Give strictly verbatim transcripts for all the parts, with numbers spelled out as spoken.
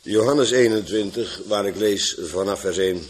Johannes eenentwintig, waar ik lees vanaf vers één.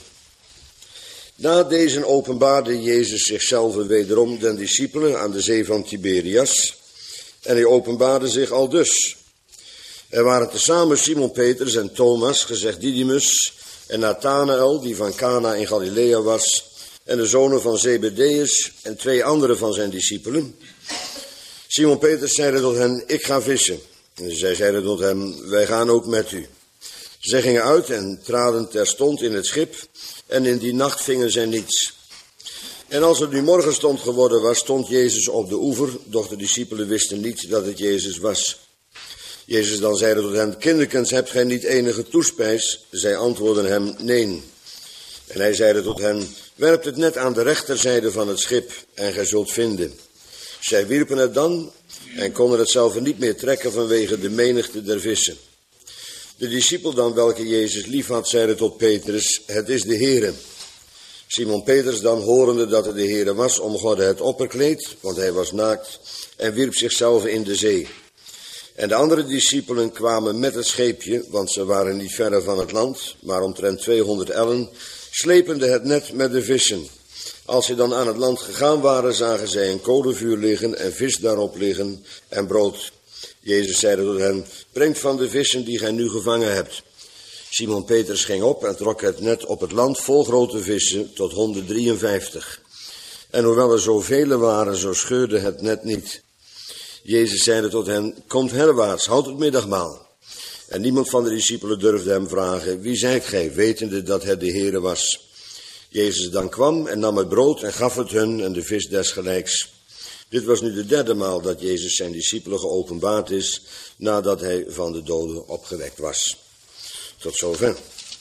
Na deze openbaarde Jezus zichzelf wederom den discipelen aan de zee van Tiberias. En hij openbaarde zich aldus. Er waren tezamen Simon Petrus en Thomas, gezegd Didymus, en Nathanael, die van Cana in Galilea was, en de zonen van Zebedeus en twee andere van zijn discipelen. Simon Petrus zeide tot hen, ik ga vissen. En zij zeiden tot hem, wij gaan ook met u. Zij gingen uit en traden terstond in het schip, en in die nacht vingen zij niets. En als het nu morgenstond geworden was, stond Jezus op de oever, doch de discipelen wisten niet dat het Jezus was. Jezus dan zeide tot hen, kinderkens, hebt gij niet enige toespijs? Zij antwoordden hem, nee. En hij zeide tot hen, werpt het net aan de rechterzijde van het schip, en gij zult vinden. Zij wierpen het dan, en konden het zelf niet meer trekken vanwege de menigte der vissen. De discipel dan, welke Jezus lief had, zeide tot Petrus, het is de Heere. Simon Petrus dan, horende dat het de Heere was, omgordde het opperkleed, want hij was naakt, en wierp zichzelf in de zee. En de andere discipelen kwamen met het scheepje, want ze waren niet verre van het land, maar omtrent tweehonderd ellen, slepende het net met de vissen. Als ze dan aan het land gegaan waren, zagen zij een kolenvuur liggen en vis daarop liggen en brood. Jezus zeide tot hen, brengt van de vissen die gij nu gevangen hebt. Simon Petrus ging op en trok het net op het land vol grote vissen tot honderddrieënvijftig. En hoewel er zoveel waren, zo scheurde het net niet. Jezus zeide tot hen, komt herwaarts, houd het middagmaal. En niemand van de discipelen durfde hem vragen, wie zijt gij, wetende dat het de Heere was. Jezus dan kwam en nam het brood en gaf het hun en de vis desgelijks. Dit was nu de derde maal dat Jezus zijn discipelen geopenbaard is, nadat hij van de doden opgewekt was. Tot zover.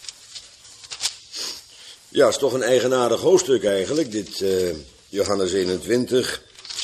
Ja, het is toch een eigenaardig hoofdstuk eigenlijk, dit uh, Johannes eenentwintig.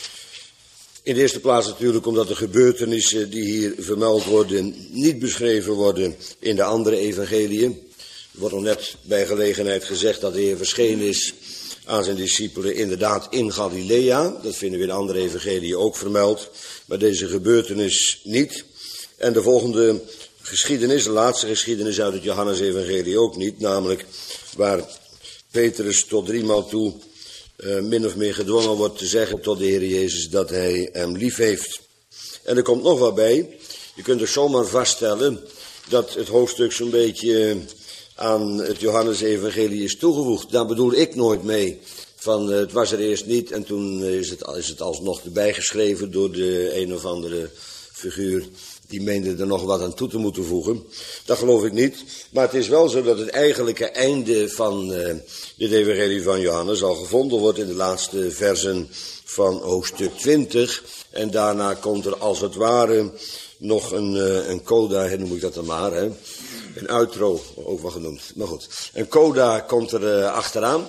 In de eerste plaats natuurlijk omdat de gebeurtenissen die hier vermeld worden niet beschreven worden in de andere evangeliën. Er wordt nog net bij gelegenheid gezegd dat de Heer verschenen is aan zijn discipelen inderdaad in Galilea. Dat vinden we in de andere evangeliën ook vermeld, maar deze gebeurtenis niet. En de volgende geschiedenis, de laatste geschiedenis uit het Johannes-evangelie ook niet, namelijk waar Petrus tot driemaal toe uh, min of meer gedwongen wordt te zeggen tot de Heer Jezus dat hij hem lief heeft. En er komt nog wat bij. Je kunt er zomaar vaststellen dat het hoofdstuk zo'n beetje aan het Johannes-evangelie is toegevoegd. Daar bedoel ik nooit mee van uh, het was er eerst niet en toen is het, is het alsnog erbij geschreven door de een of andere figuur die meende er nog wat aan toe te moeten voegen. Dat geloof ik niet. Maar het is wel zo dat het eigenlijke einde van uh, dit evangelie van Johannes al gevonden wordt in de laatste versen van hoofdstuk twintig. En daarna komt er als het ware nog een, uh, een coda, noem ik dat dan maar, hè. Een outro, ook wel genoemd. Maar goed, een coda komt er uh, achteraan.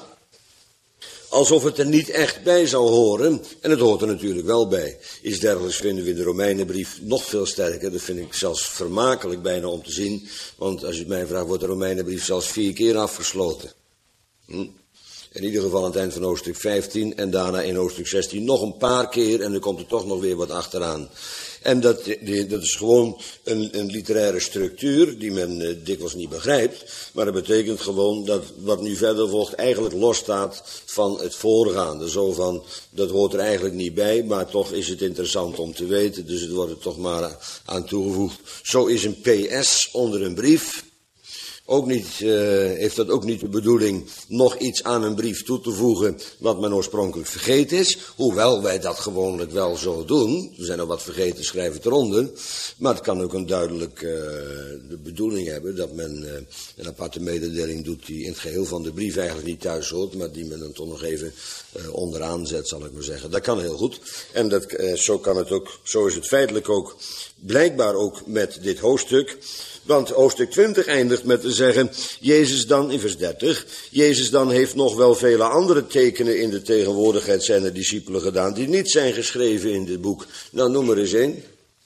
Alsof het er niet echt bij zou horen. En het hoort er natuurlijk wel bij. Iets dergelijks vinden we in de Romeinenbrief nog veel sterker. Dat vind ik zelfs vermakelijk bijna om te zien. Want als je het mij vraagt, wordt de Romeinenbrief zelfs vier keer afgesloten. Hm? In ieder geval aan het eind van hoofdstuk vijftien en daarna in hoofdstuk zestien nog een paar keer. En dan komt er toch nog weer wat achteraan. En dat, die, dat is gewoon een, een literaire structuur die men uh, dikwijls niet begrijpt. Maar dat betekent gewoon dat wat nu verder volgt eigenlijk losstaat van het voorgaande. Zo van, dat hoort er eigenlijk niet bij, maar toch is het interessant om te weten. Dus het wordt er toch maar aan toegevoegd. Zo is een P S onder een brief. Ook niet, uh, heeft dat ook niet de bedoeling nog iets aan een brief toe te voegen wat men oorspronkelijk vergeten is. Hoewel wij dat gewoonlijk wel zo doen. We zijn al wat vergeten, schrijf het eronder. Maar het kan ook een duidelijk uh, de bedoeling hebben dat men uh, een aparte mededeling doet die in het geheel van de brief eigenlijk niet thuis hoort. Maar die men dan toch nog even uh, onderaan zet, zal ik maar zeggen. Dat kan heel goed. En dat, uh, zo kan het ook, zo is het feitelijk ook blijkbaar ook met dit hoofdstuk. Want hoofdstuk twintig eindigt met te zeggen, Jezus dan, in vers dertig, Jezus dan heeft nog wel vele andere tekenen in de tegenwoordigheid zijner discipelen gedaan, die niet zijn geschreven in dit boek. Nou, noem er eens één.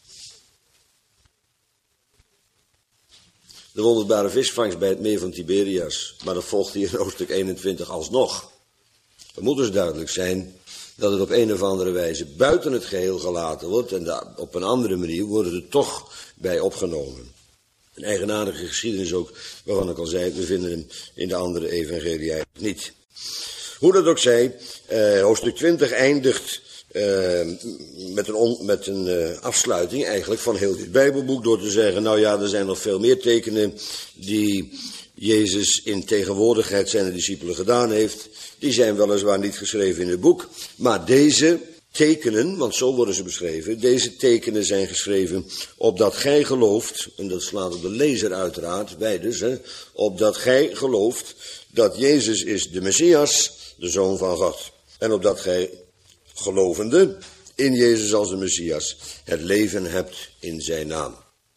De wonderbare visvangst bij het meer van Tiberias. Maar dat volgt hier in hoofdstuk eenentwintig alsnog. Het moet dus duidelijk zijn dat het op een of andere wijze buiten het geheel gelaten wordt en op een andere manier worden er toch bij opgenomen. Een eigenaardige geschiedenis ook, waarvan ik al zei, we vinden hem in de andere evangelie eigenlijk niet. Hoe dat ook zij, eh, hoofdstuk twintig eindigt eh, met een, on, met een uh, afsluiting eigenlijk van heel dit Bijbelboek door te zeggen, nou ja, er zijn nog veel meer tekenen die Jezus in tegenwoordigheid zijn discipelen gedaan heeft. Die zijn weliswaar niet geschreven in het boek, maar deze tekenen, want zo worden ze beschreven, deze tekenen zijn geschreven opdat gij gelooft, en dat slaat op de lezer uiteraard, wij dus, hè, opdat gij gelooft dat Jezus is de Messias, de Zoon van God. En opdat gij gelovende in Jezus als de Messias het leven hebt in zijn naam.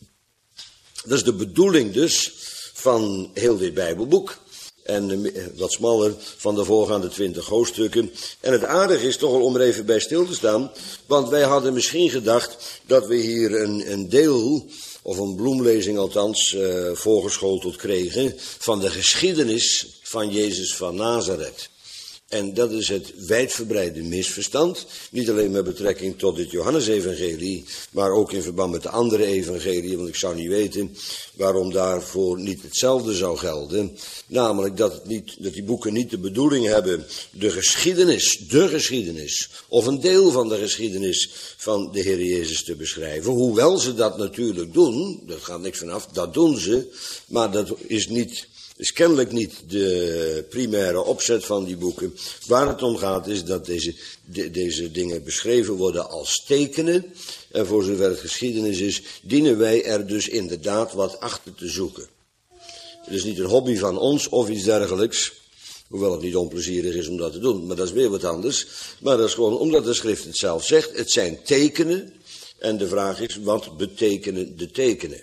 Dat is de bedoeling dus van heel dit Bijbelboek. En wat smaller van de voorgaande twintig hoofdstukken. En het aardige is toch wel om er even bij stil te staan. Want wij hadden misschien gedacht dat we hier een, een deel, of een bloemlezing althans, uh, voorgeschoteld kregen van de geschiedenis van Jezus van Nazareth. En dat is het wijdverbreide misverstand, niet alleen met betrekking tot dit Johannesevangelie, maar ook in verband met de andere evangeliën, want ik zou niet weten waarom daarvoor niet hetzelfde zou gelden. Namelijk dat, het niet, dat die boeken niet de bedoeling hebben de geschiedenis, de geschiedenis, of een deel van de geschiedenis van de Heer Jezus te beschrijven. Hoewel ze dat natuurlijk doen, daar gaat niks vanaf, dat doen ze, maar dat is niet... is kennelijk niet de primaire opzet van die boeken. Waar het om gaat is dat deze, de, deze dingen beschreven worden als tekenen. En voor zover het geschiedenis is, dienen wij er dus inderdaad wat achter te zoeken. Het is niet een hobby van ons of iets dergelijks. Hoewel het niet onplezierig is om dat te doen. Maar dat is weer wat anders. Maar dat is gewoon omdat de schrift het zelf zegt. Het zijn tekenen. En de vraag is, wat betekenen de tekenen?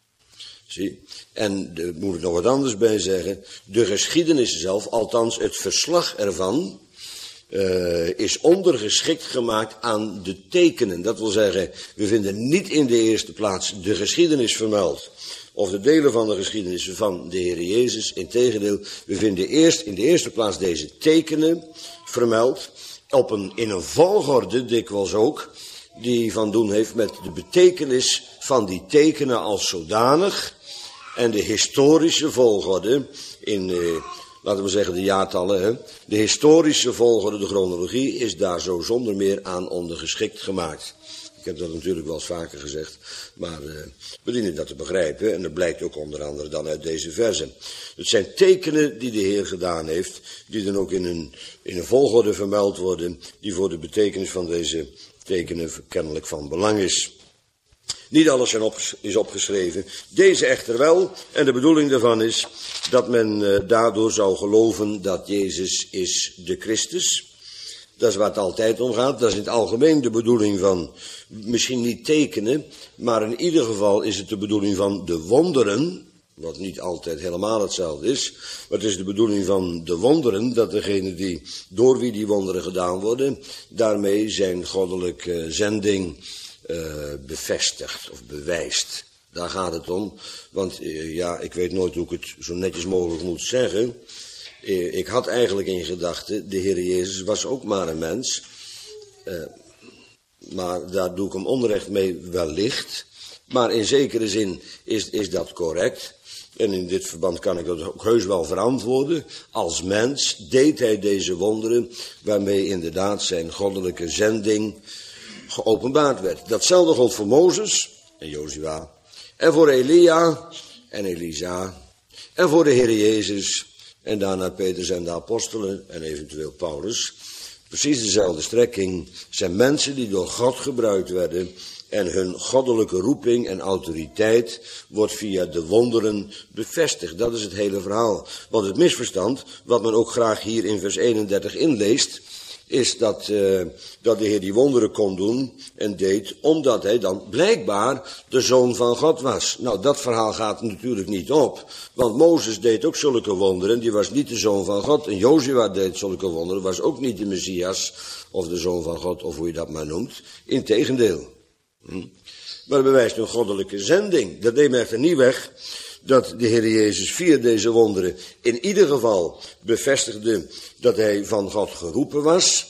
Zie? En daar moet ik nog wat anders bij zeggen. De geschiedenis zelf, althans het verslag ervan, uh, is ondergeschikt gemaakt aan de tekenen. Dat wil zeggen, we vinden niet in de eerste plaats de geschiedenis vermeld, of de delen van de geschiedenis van de Heer Jezus. Integendeel, we vinden eerst in de eerste plaats deze tekenen vermeld, op een, in een volgorde dikwijls ook, die van doen heeft met de betekenis van die tekenen als zodanig. En de historische volgorde, in, eh, laten we zeggen de jaartallen, hè, de historische volgorde, de chronologie, is daar zo zonder meer aan ondergeschikt gemaakt. Ik heb dat natuurlijk wel eens vaker gezegd, maar eh, we dienen dat te begrijpen. En dat blijkt ook onder andere dan uit deze versen. Het zijn tekenen die de Heer gedaan heeft, die dan ook in een, in een volgorde vermeld worden, die voor de betekenis van deze tekenen kennelijk van belang is. Niet alles zijn opges- is opgeschreven, deze echter wel. En de bedoeling daarvan is dat men uh, daardoor zou geloven dat Jezus is de Christus. Dat is waar het altijd om gaat. Dat is in het algemeen de bedoeling van, misschien niet tekenen, maar in ieder geval is het de bedoeling van de wonderen. Wat niet altijd helemaal hetzelfde is. Maar het is de bedoeling van de wonderen dat degene die, door wie die wonderen gedaan worden, daarmee zijn goddelijke zending Uh, bevestigt of bewijst. Daar gaat het om. Want uh, ja, ik weet nooit hoe ik het zo netjes mogelijk moet zeggen. Uh, ik had eigenlijk in gedachten, de Heer Jezus was ook maar een mens. Uh, maar daar doe ik hem onrecht mee wellicht. Maar in zekere zin is, is dat correct. En in dit verband kan ik dat ook heus wel verantwoorden. Als mens deed hij deze wonderen, waarmee inderdaad zijn goddelijke zending geopenbaard werd. Datzelfde gold voor Mozes en Jozua, en voor Elia en Elisa, en voor de Heer Jezus, en daarna Petrus en de apostelen, en eventueel Paulus. Precies dezelfde strekking zijn mensen die door God gebruikt werden, en hun goddelijke roeping en autoriteit wordt via de wonderen bevestigd. Dat is het hele verhaal. Want het misverstand, wat men ook graag hier in vers eenendertig inleest, is dat, uh, dat de Heer die wonderen kon doen en deed, omdat hij dan blijkbaar de Zoon van God was. Nou, dat verhaal gaat natuurlijk niet op, want Mozes deed ook zulke wonderen, die was niet de Zoon van God. En Jozua deed zulke wonderen, was ook niet de Messias, of de Zoon van God, of hoe je dat maar noemt. Integendeel. Hm? Maar het bewijst een goddelijke zending. Dat neemt echter niet weg dat de Heer Jezus via deze wonderen in ieder geval bevestigde dat hij van God geroepen was.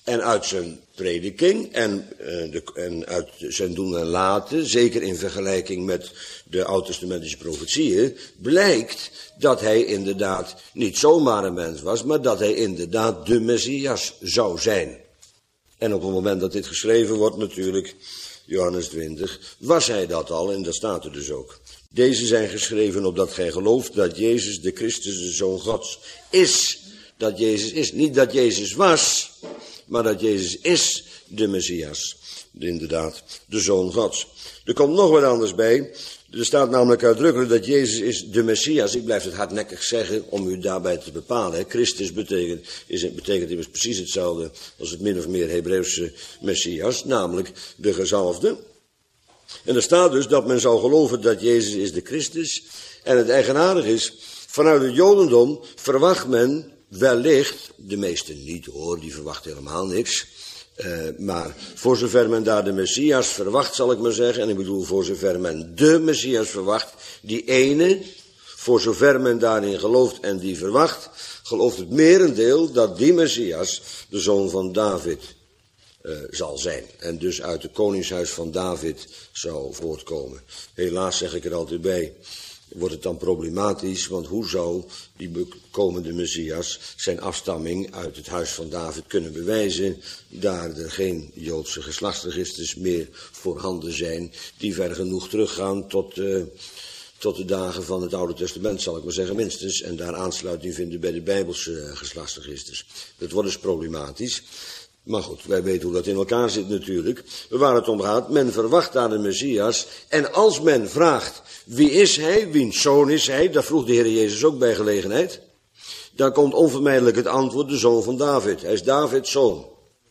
En uit zijn prediking en, uh, de, en uit zijn doen en laten, zeker in vergelijking met de oud-testamentische profetieën, blijkt dat hij inderdaad niet zomaar een mens was, maar dat hij inderdaad de Messias zou zijn. En op het moment dat dit geschreven wordt natuurlijk, Johannes twintig, was hij dat al en dat staat er dus ook. Deze zijn geschreven opdat gij gelooft dat Jezus de Christus de Zoon Gods is. Dat Jezus is. Niet dat Jezus was, maar dat Jezus is de Messias. Inderdaad, de Zoon Gods. Er komt nog wat anders bij. Er staat namelijk uitdrukkelijk dat Jezus is de Messias. Ik blijf het hardnekkig zeggen om u daarbij te bepalen. Christus betekent, is, betekent immers precies hetzelfde als het min of meer Hebreeuwse Messias, namelijk de gezalfde. En er staat dus dat men zou geloven dat Jezus is de Christus. En het eigenaardige is, vanuit het Jodendom verwacht men wellicht, de meesten niet hoor, die verwachten helemaal niks. Uh, maar voor zover men daar de Messias verwacht, zal ik maar zeggen, en ik bedoel voor zover men de Messias verwacht, die ene, voor zover men daarin gelooft en die verwacht, gelooft het merendeel dat die Messias de zoon van David uh, zal zijn. En dus uit het koningshuis van David zou voortkomen. Helaas zeg ik er altijd bij, wordt het dan problematisch, want hoe zou die komende Messias zijn afstamming uit het huis van David kunnen bewijzen, daar er geen Joodse geslachtsregisters meer voorhanden zijn, die ver genoeg teruggaan tot, uh, tot de dagen van het Oude Testament, zal ik maar zeggen, minstens, en daar aansluiting vinden bij de Bijbelse uh, geslachtsregisters. Dat wordt dus problematisch. Maar goed, wij weten hoe dat in elkaar zit natuurlijk. Waar het om gaat, men verwacht aan de Messias. En als men vraagt, wie is hij, wiens zoon is hij, dat vroeg de Heer Jezus ook bij gelegenheid. Dan komt onvermijdelijk het antwoord, de zoon van David. Hij is Davids zoon.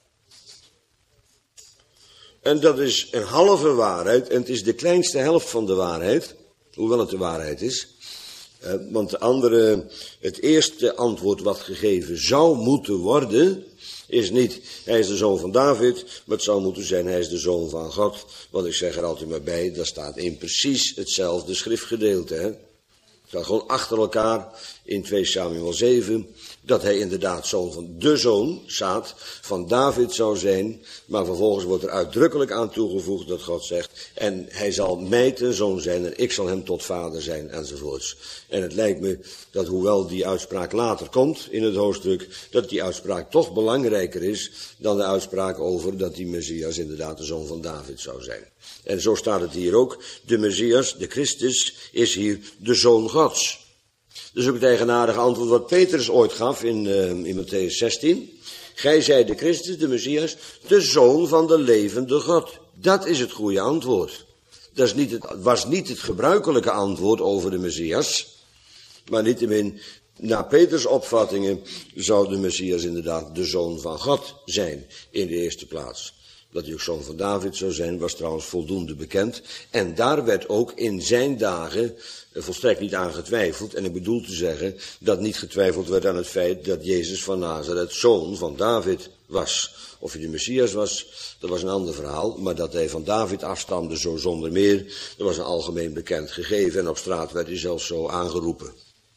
En dat is een halve waarheid, en het is de kleinste helft van de waarheid, hoewel het de waarheid is. Uh, want de andere, het eerste antwoord wat gegeven zou moeten worden, is niet, hij is de zoon van David, maar het zou moeten zijn, hij is de zoon van God. Want ik zeg er altijd maar bij, dat staat in precies hetzelfde schriftgedeelte. Hè? Het staat gewoon achter elkaar in twee Samuel zeven, dat hij inderdaad zoon van de zoon, staat, van David zou zijn. Maar vervolgens wordt er uitdrukkelijk aan toegevoegd dat God zegt, en hij zal mij ten zoon zijn en ik zal hem tot vader zijn, enzovoorts. En het lijkt me dat hoewel die uitspraak later komt in het hoofdstuk, dat die uitspraak toch belangrijker is dan de uitspraak over dat die Messias inderdaad de zoon van David zou zijn. En zo staat het hier ook, de Messias, de Christus, is hier de zoon Gods. Dat is ook het eigenaardige antwoord wat Petrus ooit gaf in, uh, in Matthäus zestien. Gij zijt de Christus, de Messias, de zoon van de levende God. Dat is het goede antwoord. Dat is niet het, was niet het gebruikelijke antwoord over de Messias. Maar niettemin, naar Peters opvattingen zou de Messias inderdaad de zoon van God zijn in de eerste plaats. Dat hij ook zoon van David zou zijn, was trouwens voldoende bekend. En daar werd ook in zijn dagen volstrekt niet aan getwijfeld. En ik bedoel te zeggen dat niet getwijfeld werd aan het feit dat Jezus van Nazareth zoon van David was. Of hij de Messias was, dat was een ander verhaal. Maar dat hij van David afstamde, zo zonder meer, dat was een algemeen bekend gegeven. En op straat werd hij zelfs zo aangeroepen.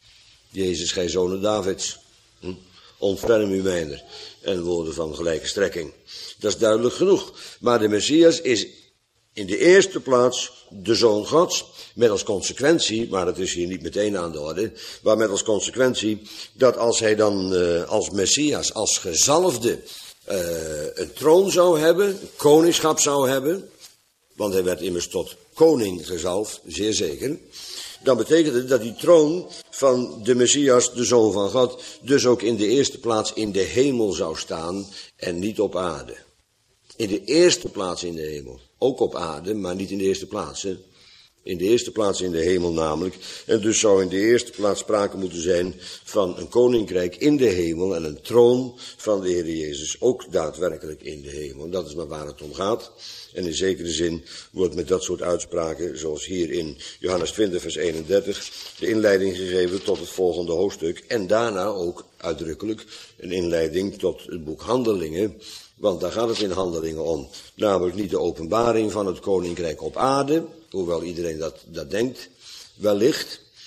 Jezus, gij zonen Davids, hm? ontferm u mijner. En woorden van gelijke strekking. Dat is duidelijk genoeg. Maar de Messias is in de eerste plaats de Zoon Gods. Met als consequentie, maar dat is hier niet meteen aan de orde, maar met als consequentie dat als hij dan uh, als Messias, als gezalfde, uh, een troon zou hebben, een koningschap zou hebben, want hij werd immers tot koning gezalfd, zeer zeker, dan betekent het dat die troon van de Messias, de Zoon van God, dus ook in de eerste plaats in de hemel zou staan en niet op aarde. In de eerste plaats in de hemel. Ook op aarde, maar niet in de eerste plaats. Hè? In de eerste plaats in de hemel namelijk. En dus zou in de eerste plaats sprake moeten zijn van een koninkrijk in de hemel en een troon van de Heer Jezus ook daadwerkelijk in de hemel. En dat is maar waar het om gaat. En in zekere zin wordt met dat soort uitspraken, zoals hier in Johannes twintig vers eenendertig, de inleiding gegeven tot het volgende hoofdstuk. En daarna ook uitdrukkelijk een inleiding tot het boek Handelingen. Want daar gaat het in Handelingen om. Namelijk niet de openbaring van het koninkrijk op aarde, hoewel iedereen dat, dat denkt, wellicht.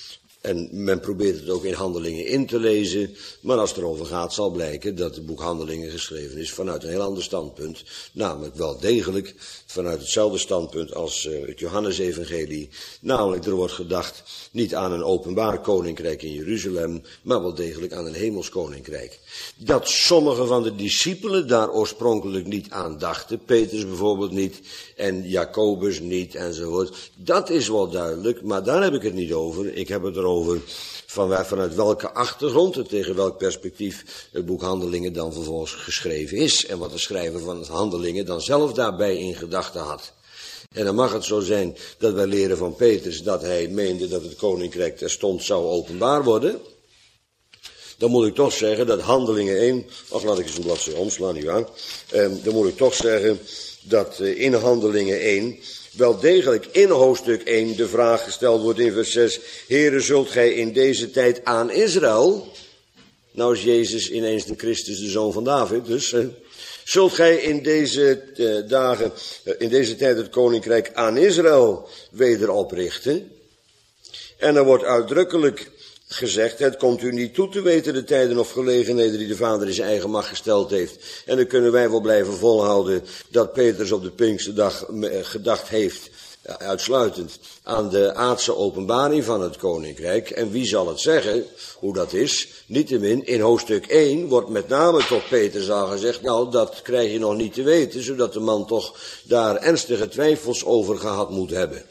En men probeert het ook in Handelingen in te lezen, maar als het erover gaat zal blijken dat het boek Handelingen geschreven is vanuit een heel ander standpunt. Namelijk wel degelijk vanuit hetzelfde standpunt als uh, het Johannesevangelie. Namelijk er wordt gedacht niet aan een openbaar koninkrijk in Jeruzalem, maar wel degelijk aan een hemels koninkrijk. Dat sommige van de discipelen daar oorspronkelijk niet aan dachten, Petrus bijvoorbeeld niet en Jacobus niet enzovoort. Dat is wel duidelijk, maar daar heb ik het niet over. Ik heb het erover van vanuit welke achtergrond en tegen welk perspectief het boek Handelingen dan vervolgens geschreven is. En wat de schrijver van het Handelingen dan zelf daarbij in gedachten had. En dan mag het zo zijn dat wij leren van Petrus dat hij meende dat het koninkrijk terstond zou openbaar worden. Dan moet ik toch zeggen dat Handelingen één, ach laat ik eens een bladzijde omslaan, nietwaar. Eh, dan moet ik toch zeggen dat eh, in Handelingen één wel degelijk in hoofdstuk één de vraag gesteld wordt in vers zes. Heere, zult gij in deze tijd aan Israël, nou is Jezus ineens de Christus, de zoon van David, dus, eh, zult gij in deze eh, dagen, eh, in deze tijd het koninkrijk aan Israël weder oprichten? En er wordt uitdrukkelijk gezegd, het komt u niet toe te weten de tijden of gelegenheden die de Vader in zijn eigen macht gesteld heeft. En dan kunnen wij wel blijven volhouden dat Petrus op de Pinksterdag gedacht heeft, uitsluitend, aan de aardse openbaring van het koninkrijk. En wie zal het zeggen, hoe dat is? Niettemin, in hoofdstuk één wordt met name tot Petrus al gezegd, nou dat krijg je nog niet te weten, zodat de man toch daar ernstige twijfels over gehad moet hebben.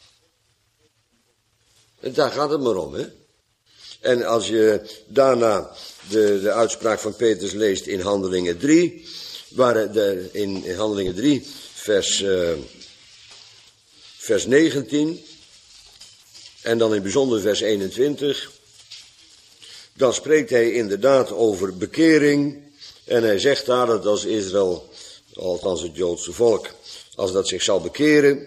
En daar gaat het maar om, hè. En als je daarna de, de uitspraak van Petrus leest in Handelingen drie, waar de, in, in Handelingen drie, vers, uh, vers negentien, en dan in bijzonder vers eenentwintig, dan spreekt hij inderdaad over bekering, en hij zegt daar dat als Israël, althans het Joodse volk, als dat zich zal bekeren,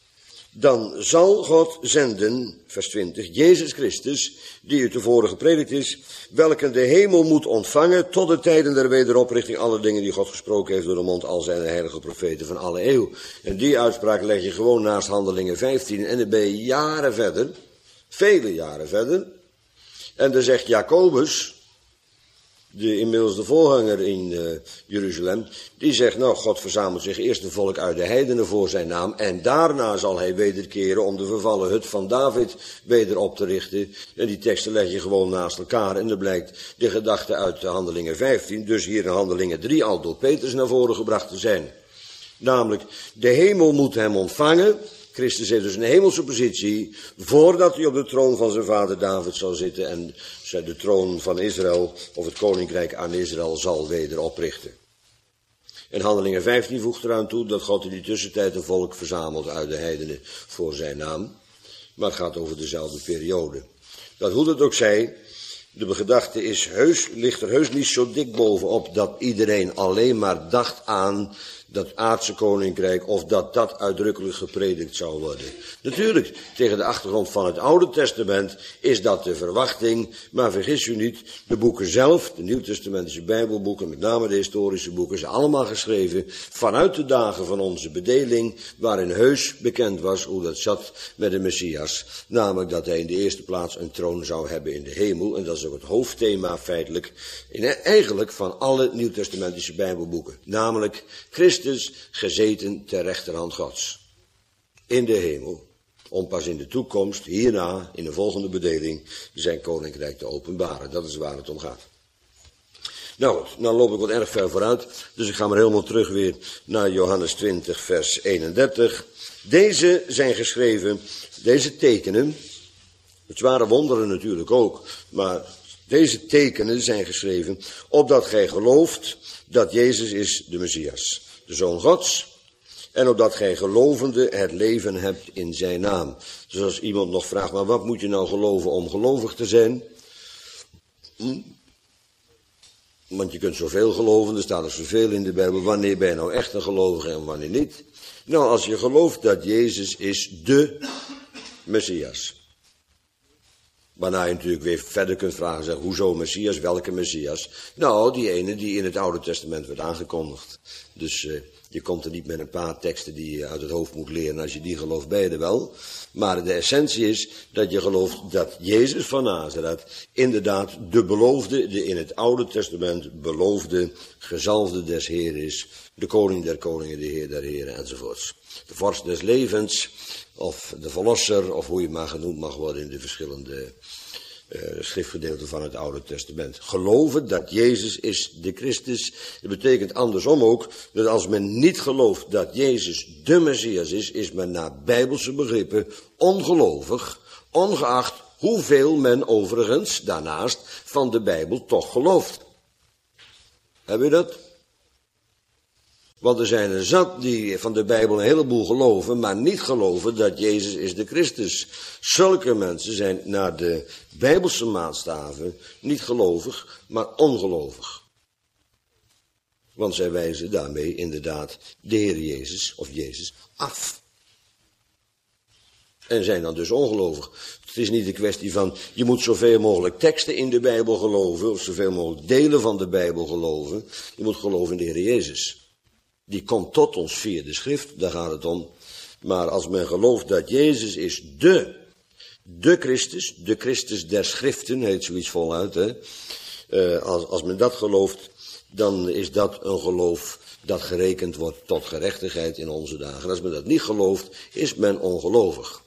dan zal God zenden, vers twintig, Jezus Christus, die u tevoren gepredikt is, welke de hemel moet ontvangen tot de tijden der wederoprichting, alle dingen die God gesproken heeft door de mond al zijn heilige profeten van alle eeuw. En die uitspraak leg je gewoon naast Handelingen vijftien en dan ben je jaren verder, vele jaren verder. En dan zegt Jacobus, de inmiddels de voorganger in uh, Jeruzalem, die zegt, nou, God verzamelt zich eerst een volk uit de heidenen voor zijn naam, en daarna zal hij wederkeren om de vervallen hut van David weder op te richten. En die teksten leg je gewoon naast elkaar, en dan blijkt de gedachte uit de Handelingen vijftien, dus hier in Handelingen drie al door Petrus naar voren gebracht te zijn. Namelijk, de hemel moet hem ontvangen. Christus heeft dus een hemelse positie, voordat hij op de troon van zijn vader David zal zitten en de troon van Israël, of het koninkrijk aan Israël, zal weder oprichten. En Handelingen vijftien voegt eraan toe dat God in die tussentijd een volk verzamelt uit de heidenen voor zijn naam. Maar het gaat over dezelfde periode. Dat hoe dat ook zij, de gedachte is heus, ligt er heus niet zo dik bovenop dat iedereen alleen maar dacht aan dat aardse koninkrijk, of dat dat uitdrukkelijk gepredikt zou worden. Natuurlijk, tegen de achtergrond van het Oude Testament is dat de verwachting, maar vergis u niet, de boeken zelf, de Nieuwtestamentische Bijbelboeken, met name de historische boeken, zijn allemaal geschreven vanuit de dagen van onze bedeling, waarin heus bekend was hoe dat zat met de Messias. Namelijk dat hij in de eerste plaats een troon zou hebben in de hemel, en dat is ook het hoofdthema feitelijk, in, eigenlijk van alle Nieuwtestamentische Bijbelboeken. Namelijk, Christus gezeten ter rechterhand Gods. In de hemel. Om pas in de toekomst, hierna, in de volgende bedeling, zijn koninkrijk te openbaren. Dat is waar het om gaat. Nou, nou loop ik wat erg ver vooruit. Dus ik ga maar helemaal terug weer naar Johannes twintig, vers eenendertig. Deze zijn geschreven, deze tekenen, het waren wonderen natuurlijk ook, maar deze tekenen zijn geschreven, opdat gij gelooft dat Jezus is de Messias, de Zoon Gods, en opdat gij gelovende het leven hebt in zijn naam. Dus als iemand nog vraagt, maar wat moet je nou geloven om gelovig te zijn? Hm? Want je kunt zoveel geloven, er staat er zoveel in de Bijbel. Wanneer ben je nou echt een gelovige en wanneer niet? Nou, als je gelooft dat Jezus is de Messias. Waarna je natuurlijk weer verder kunt vragen, zeg, hoezo Messias, welke Messias? Nou, die ene die in het Oude Testament werd aangekondigd. Dus uh, Je komt er niet met een paar teksten die je uit het hoofd moet leren. Als je die gelooft, ben je er wel. Maar de essentie is dat je gelooft dat Jezus van Nazareth inderdaad de beloofde, de in het Oude Testament beloofde, gezalfde des Heeren is. De koning der koningen, de Heer der heren enzovoorts. De vorst des levens, of de verlosser, of hoe je maar genoemd mag worden in de verschillende uh, schriftgedeelten van het Oude Testament. Geloven dat Jezus is de Christus. Dat betekent andersom ook, dat als men niet gelooft dat Jezus de Messias is, is men naar bijbelse begrippen ongelovig, ongeacht hoeveel men overigens daarnaast van de Bijbel toch gelooft. Heb je dat? Want er zijn er zat die van de Bijbel een heleboel geloven, maar niet geloven dat Jezus is de Christus. Zulke mensen zijn naar de Bijbelse maatstaven niet gelovig, maar ongelovig. Want zij wijzen daarmee inderdaad de Heer Jezus of Jezus af. En zijn dan dus ongelovig. Het is niet een kwestie van, je moet zoveel mogelijk teksten in de Bijbel geloven, of zoveel mogelijk delen van de Bijbel geloven. Je moet geloven in de Heer Jezus. Die komt tot ons via de schrift, daar gaat het om. Maar als men gelooft dat Jezus is de, de Christus, de Christus der schriften, heet zoiets voluit, hè. Uh, als, als men dat gelooft, dan is dat een geloof dat gerekend wordt tot gerechtigheid in onze dagen. Als men dat niet gelooft, is men ongelovig.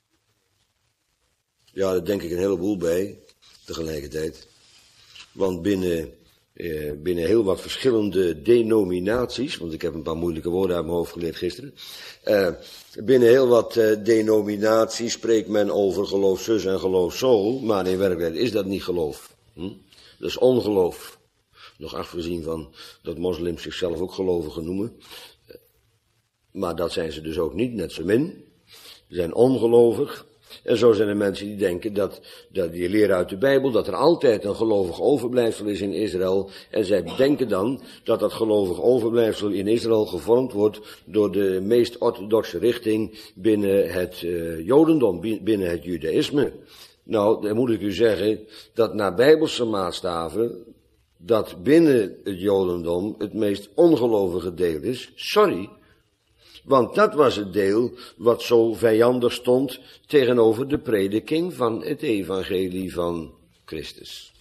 Ja, daar denk ik een heleboel bij, tegelijkertijd. Want binnen... Uh, binnen heel wat verschillende denominaties, want ik heb een paar moeilijke woorden uit mijn hoofd geleerd gisteren. Uh, binnen heel wat uh, denominaties spreekt men over geloof zus en geloof zo, maar in werkelijkheid is dat niet geloof. Hm? Dat is ongeloof. Nog afgezien van dat moslims zichzelf ook gelovigen noemen. Uh, maar dat zijn ze dus ook niet, net zo min. Ze zijn ongelovig. En zo zijn er mensen die denken dat, dat die leren uit de Bijbel, dat er altijd een gelovig overblijfsel is in Israël. En zij denken dan dat dat gelovig overblijfsel in Israël gevormd wordt door de meest orthodoxe richting binnen het uh, Jodendom, binnen het Judaïsme. Nou, dan moet ik u zeggen dat naar Bijbelse maatstaven, dat binnen het Jodendom het meest ongelovige deel is. Sorry. Want dat was het deel wat zo vijandig stond tegenover de prediking van het evangelie van Christus.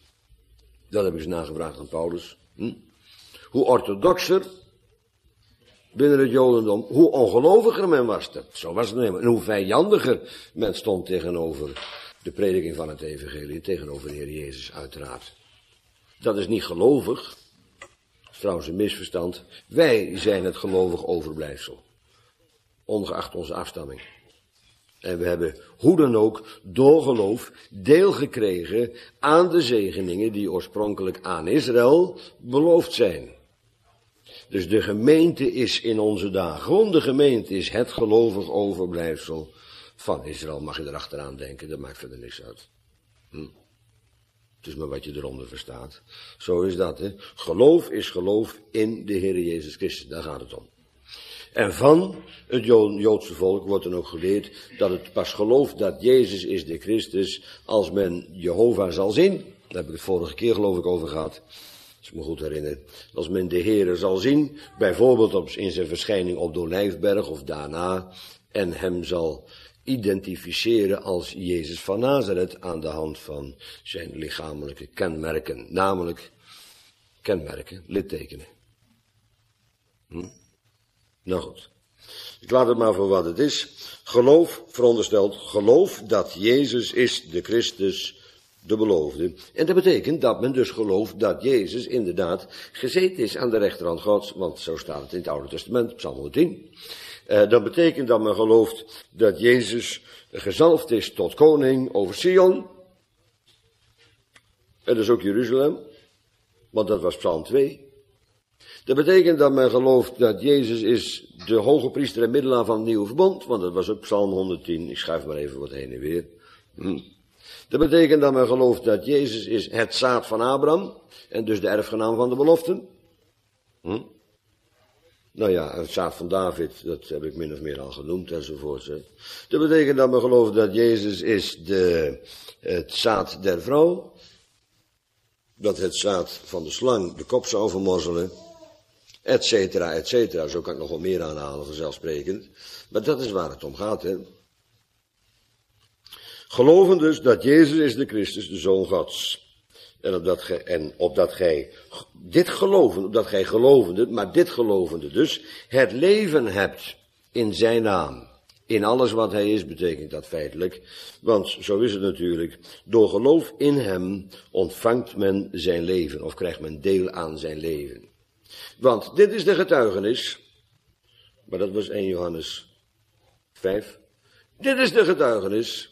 Dat heb ik eens nagevraagd aan Paulus. Hm? Hoe orthodoxer binnen het Jodendom, hoe ongeloviger men was. Dat, zo was het helemaal. En hoe vijandiger men stond tegenover de prediking van het evangelie, tegenover de Heer Jezus uiteraard. Dat is niet gelovig. Trouwens een misverstand. Wij zijn het gelovig overblijfsel. Ongeacht onze afstamming. En we hebben hoe dan ook door geloof deel gekregen aan de zegeningen die oorspronkelijk aan Israël beloofd zijn. Dus de gemeente is in onze dagen, gewoon de gemeente is het gelovig overblijfsel van Israël. Mag je erachteraan denken, dat maakt verder niks uit. Hm? Het is maar wat je eronder verstaat. Zo is dat, hè. Geloof is geloof in de Heer Jezus Christus. Daar gaat het om. En van het Joodse volk wordt dan ook geleerd dat het pas gelooft dat Jezus is de Christus als men Jehovah zal zien. Daar heb ik het vorige keer geloof ik over gehad. Als ik me goed herinner. Als men de Heere zal zien, bijvoorbeeld op, in zijn verschijning op de Olijfberg of daarna, en hem zal identificeren als Jezus van Nazareth aan de hand van zijn lichamelijke kenmerken. Namelijk kenmerken, littekenen. Hm? Nou goed. Ik laat het maar voor wat het is. Geloof, veronderstelt, geloof dat Jezus is de Christus, de beloofde. En dat betekent dat men dus gelooft dat Jezus inderdaad gezeten is aan de rechterhand Gods, want zo staat het in het Oude Testament, Psalm honderdtien. Uh, dat betekent dat men gelooft dat Jezus gezalfd is tot koning over Sion. En dat is ook Jeruzalem, want dat was Psalm twee. Dat betekent dat men gelooft dat Jezus is de hoge priester en middelaar van het nieuwe verbond, want dat was ook Psalm honderdtien. Ik schuif maar even wat heen en weer. Hm. Dat betekent dat men gelooft dat Jezus is het zaad van Abraham en dus de erfgenaam van de beloften. Hm. Nou ja, het zaad van David, dat heb ik min of meer al genoemd enzovoort. Dat betekent dat men gelooft dat Jezus is de, het zaad der vrouw. Dat het zaad van de slang de kop zou vermorzelen. et cetera, et cetera. Zo kan ik nog wel meer aanhalen, vanzelfsprekend. Maar dat is waar het om gaat, hè. Geloven dus dat Jezus is de Christus, de Zoon Gods. En opdat gij, en opdat gij, dit geloven, opdat gij gelovende, maar dit gelovende dus, het leven hebt in zijn naam. In alles wat hij is betekent dat feitelijk, want zo is het natuurlijk. Door geloof in hem ontvangt men zijn leven, of krijgt men deel aan zijn leven. Want dit is de getuigenis, maar dat was eerste Johannes vijf. Dit is de getuigenis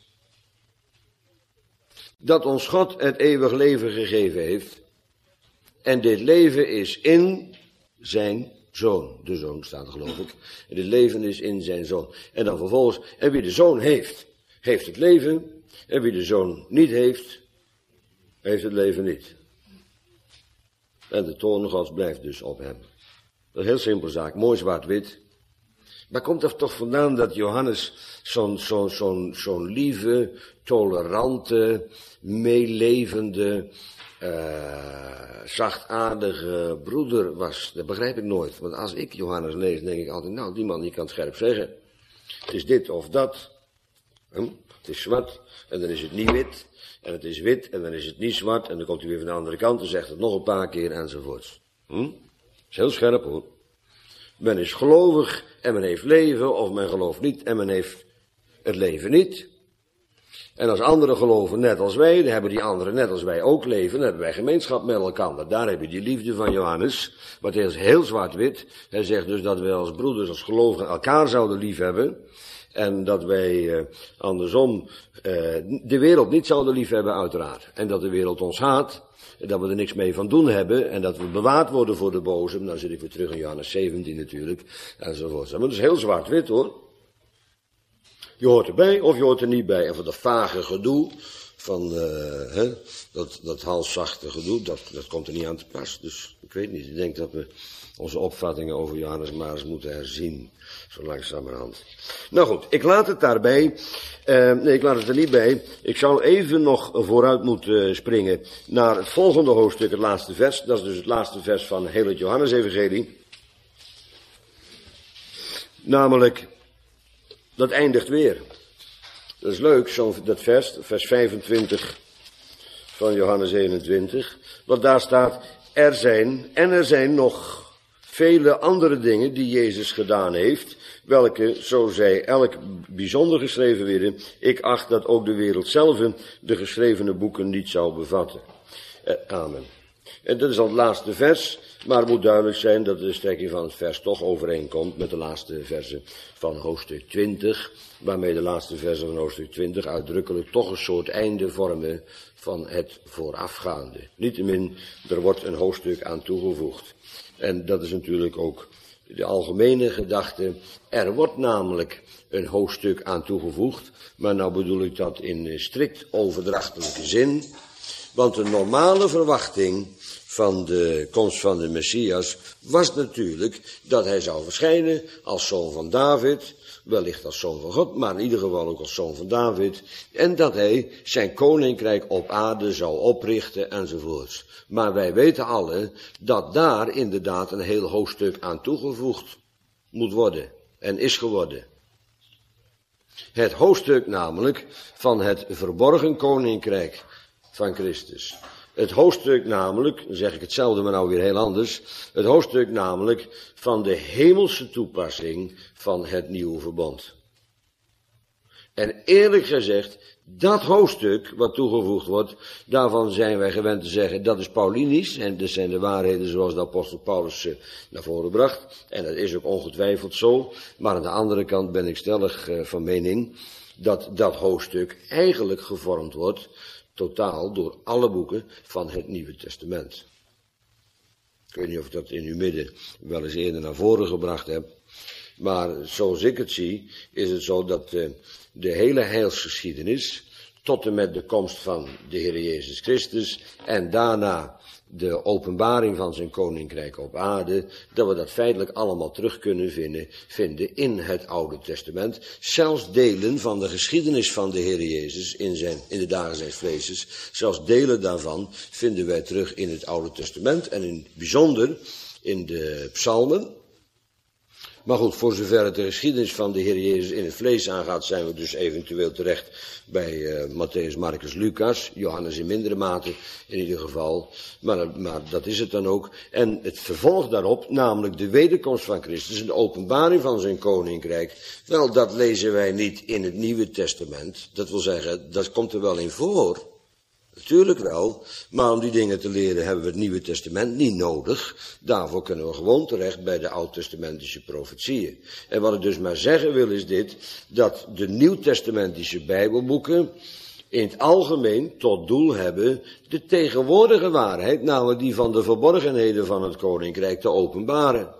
dat ons God het eeuwig leven gegeven heeft. En dit leven is in zijn Zoon. De Zoon staat er, geloof ik. En dit leven is in zijn Zoon. En dan vervolgens, en wie de Zoon heeft, heeft het leven. En wie de Zoon niet heeft, heeft het leven niet. En de toorn Gods blijft dus op hem. Dat is een heel simpele zaak, mooi zwart-wit. Maar komt er toch vandaan dat Johannes zo'n zo'n zo'n zo'n lieve, tolerante, meelevende, uh, zachtaardige broeder was? Dat begrijp ik nooit. Want als ik Johannes lees, denk ik altijd, nou, die man die kan het scherp zeggen. Het is dit of dat. Hm? Het is zwart en dan is het niet wit. En het is wit en dan is het niet zwart. En dan komt hij weer van de andere kant en zegt het nog een paar keer enzovoorts. Hm? Dat is heel scherp, hoor. Men is gelovig en men heeft leven, of men gelooft niet en men heeft het leven niet. En als anderen geloven net als wij, dan hebben die anderen net als wij ook leven, dan hebben wij gemeenschap met elkaar. Daar heb je die liefde van Johannes, wat is heel zwart-wit. Hij zegt dus dat wij als broeders, als gelovigen elkaar zouden lief hebben. En dat wij uh, andersom uh, de wereld niet zouden lief hebben, uiteraard. En dat de wereld ons haat. Dat we er niks mee van doen hebben. En dat we bewaard worden voor de boze. Dan zit ik weer terug in Johannes zeventien natuurlijk. Enzovoort. Maar dat is heel zwart-wit, hoor. Je hoort erbij of je hoort er niet bij. En voor dat vage gedoe. Van uh, hè, dat, dat halszachte gedoe. Dat, dat komt er niet aan te pas. Dus ik weet niet. Ik denk dat we onze opvattingen over Johannes maar eens moeten herzien. Zo langzamerhand. Nou goed, ik laat het daarbij. Uh, nee, ik laat het er niet bij. Ik zou even nog vooruit moeten springen naar het volgende hoofdstuk, het laatste vers. Dat is dus het laatste vers van heel het Johannes-evangelie. Namelijk, dat eindigt weer. Dat is leuk, zo dat vers, vers vijfentwintig van Johannes eenentwintig. Want daar staat, er zijn, en er zijn nog vele andere dingen die Jezus gedaan heeft, welke, zo zij elk bijzonder geschreven werden, ik acht dat ook de wereld zelf de geschrevene boeken niet zou bevatten. Eh, amen. En dat is al het laatste vers, maar het moet duidelijk zijn dat de strekking van het vers toch overeenkomt met de laatste versen van hoofdstuk twintig, waarmee de laatste versen van hoofdstuk twintig uitdrukkelijk toch een soort einde vormen van het voorafgaande. Niettemin, er wordt een hoofdstuk aan toegevoegd. En dat is natuurlijk ook de algemene gedachte. Er wordt namelijk een hoofdstuk aan toegevoegd, maar nou bedoel ik dat in strikt overdrachtelijke zin. Want de normale verwachting van de komst van de Messias was natuurlijk dat hij zou verschijnen als zoon van David, wellicht als zoon van God, maar in ieder geval ook als zoon van David, en dat hij zijn koninkrijk op aarde zou oprichten enzovoorts. Maar wij weten alle dat daar inderdaad een heel hoofdstuk aan toegevoegd moet worden en is geworden. Het hoofdstuk namelijk van het verborgen koninkrijk van Christus. Het hoofdstuk namelijk, dan zeg ik hetzelfde maar nou weer heel anders, het hoofdstuk namelijk van de hemelse toepassing van het nieuwe verbond. En eerlijk gezegd, dat hoofdstuk wat toegevoegd wordt, daarvan zijn wij gewend te zeggen, dat is Paulinisch, en dat zijn de waarheden zoals de apostel Paulus naar voren bracht, en dat is ook ongetwijfeld zo, maar aan de andere kant ben ik stellig van mening, dat dat hoofdstuk eigenlijk gevormd wordt, totaal door alle boeken van het Nieuwe Testament. Ik weet niet of ik dat in uw midden wel eens eerder naar voren gebracht heb, maar zoals ik het zie, is het zo dat de, de hele heilsgeschiedenis, tot en met de komst van de Heer Jezus Christus, en daarna de openbaring van zijn koninkrijk op aarde, dat we dat feitelijk allemaal terug kunnen vinden, vinden in het Oude Testament. Zelfs delen van de geschiedenis van de Heer Jezus in, zijn, in de dagen zijns vlees, zelfs delen daarvan vinden wij terug in het Oude Testament, en in het bijzonder in de psalmen. Maar goed, voor zover het de geschiedenis van de Heer Jezus in het vlees aangaat, zijn we dus eventueel terecht bij uh, Matthäus, Marcus, Lucas, Johannes in mindere mate in ieder geval. Maar, maar dat is het dan ook. En het vervolg daarop, namelijk de wederkomst van Christus en de openbaring van zijn koninkrijk, wel, dat lezen wij niet in het Nieuwe Testament. Dat wil zeggen, dat komt er wel in voor. Natuurlijk wel, maar om die dingen te leren hebben we het Nieuwe Testament niet nodig. Daarvoor kunnen we gewoon terecht bij de Oud-testamentische profetieën. En wat ik dus maar zeggen wil is dit, dat de Nieuw-testamentische Bijbelboeken in het algemeen tot doel hebben de tegenwoordige waarheid, namelijk die van de verborgenheden van het koninkrijk, te openbaren.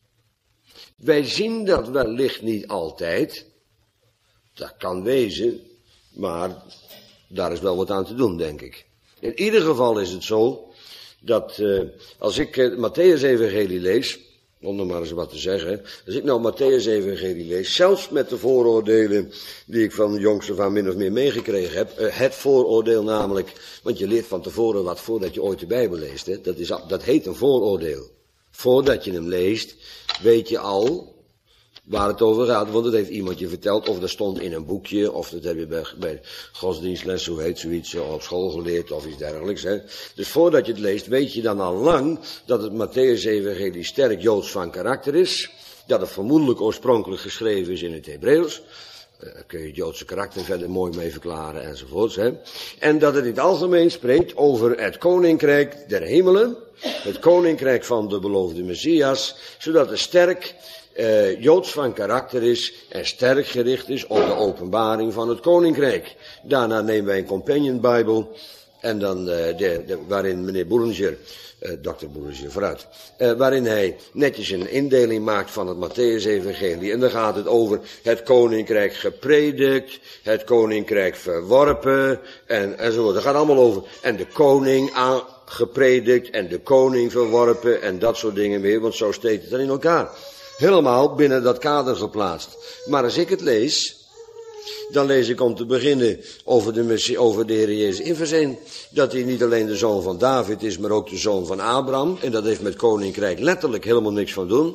Wij zien dat wellicht niet altijd, dat kan wezen, maar daar is wel wat aan te doen, denk ik. In ieder geval is het zo, dat uh, als ik het uh, Matthäus-evangelie lees, om er maar eens wat te zeggen, als ik nou Matthäus-evangelie lees, zelfs met de vooroordelen die ik van jongs af aan min of meer meegekregen heb, uh, het vooroordeel namelijk, want je leert van tevoren wat voordat je ooit de Bijbel leest, hè, dat, is, dat heet een vooroordeel. Voordat je hem leest, weet je al waar het over gaat, want dat heeft iemand je verteld, of dat stond in een boekje, of dat heb je bij, bij godsdienstles, hoe heet zoiets, op school geleerd, of iets dergelijks. Hè. Dus voordat je het leest, weet je dan al lang dat het Matthäus-evangelie sterk Joods van karakter is, dat het vermoedelijk oorspronkelijk geschreven is in het Hebreeuws. Daar kun je het Joodse karakter verder mooi mee verklaren enzovoorts. Hè. En dat het in het algemeen spreekt over het koninkrijk der hemelen, het koninkrijk van de beloofde Messias, zodat het sterk Uh, Joods van karakter is en sterk gericht is op de openbaring van het koninkrijk. Daarna nemen wij een companion Bible en dan uh, de, de, waarin meneer Boulanger, uh, dokter Boulanger vooruit, uh, waarin hij netjes een indeling maakt van het Matthäus-evangelie. En dan gaat het over het koninkrijk gepredikt, het koninkrijk verworpen en, en zo. Dat gaat allemaal over. En de koning aan, gepredikt en de koning verworpen en dat soort dingen meer, want zo steekt het dan in elkaar. Helemaal binnen dat kader geplaatst. Maar als ik het lees, dan lees ik om te beginnen over de, Messie, over de Heer Jezus in vers één, dat hij niet alleen de zoon van David is, maar ook de zoon van Abraham. En dat heeft met koninkrijk letterlijk helemaal niks van doen.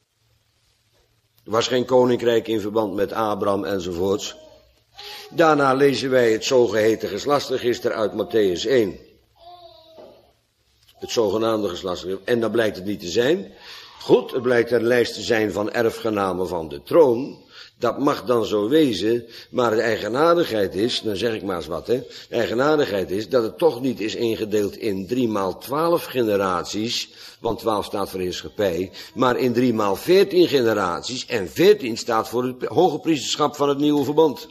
Er was geen koninkrijk in verband met Abraham enzovoorts. Daarna lezen wij het zogeheten geslachtsregister uit Matthäus één. Het zogenaamde geslachtsregister. En dat blijkt het niet te zijn. Goed, het blijkt een lijst te zijn van erfgenamen van de troon. Dat mag dan zo wezen, maar de eigenaardigheid is, dan zeg ik maar eens wat, hè. De eigenaardigheid is dat het toch niet is ingedeeld in drie maal twaalf generaties, want twaalf staat voor heerschappij, maar in drie maal veertien generaties en veertien staat voor het hoge priesterschap van het nieuwe verbond.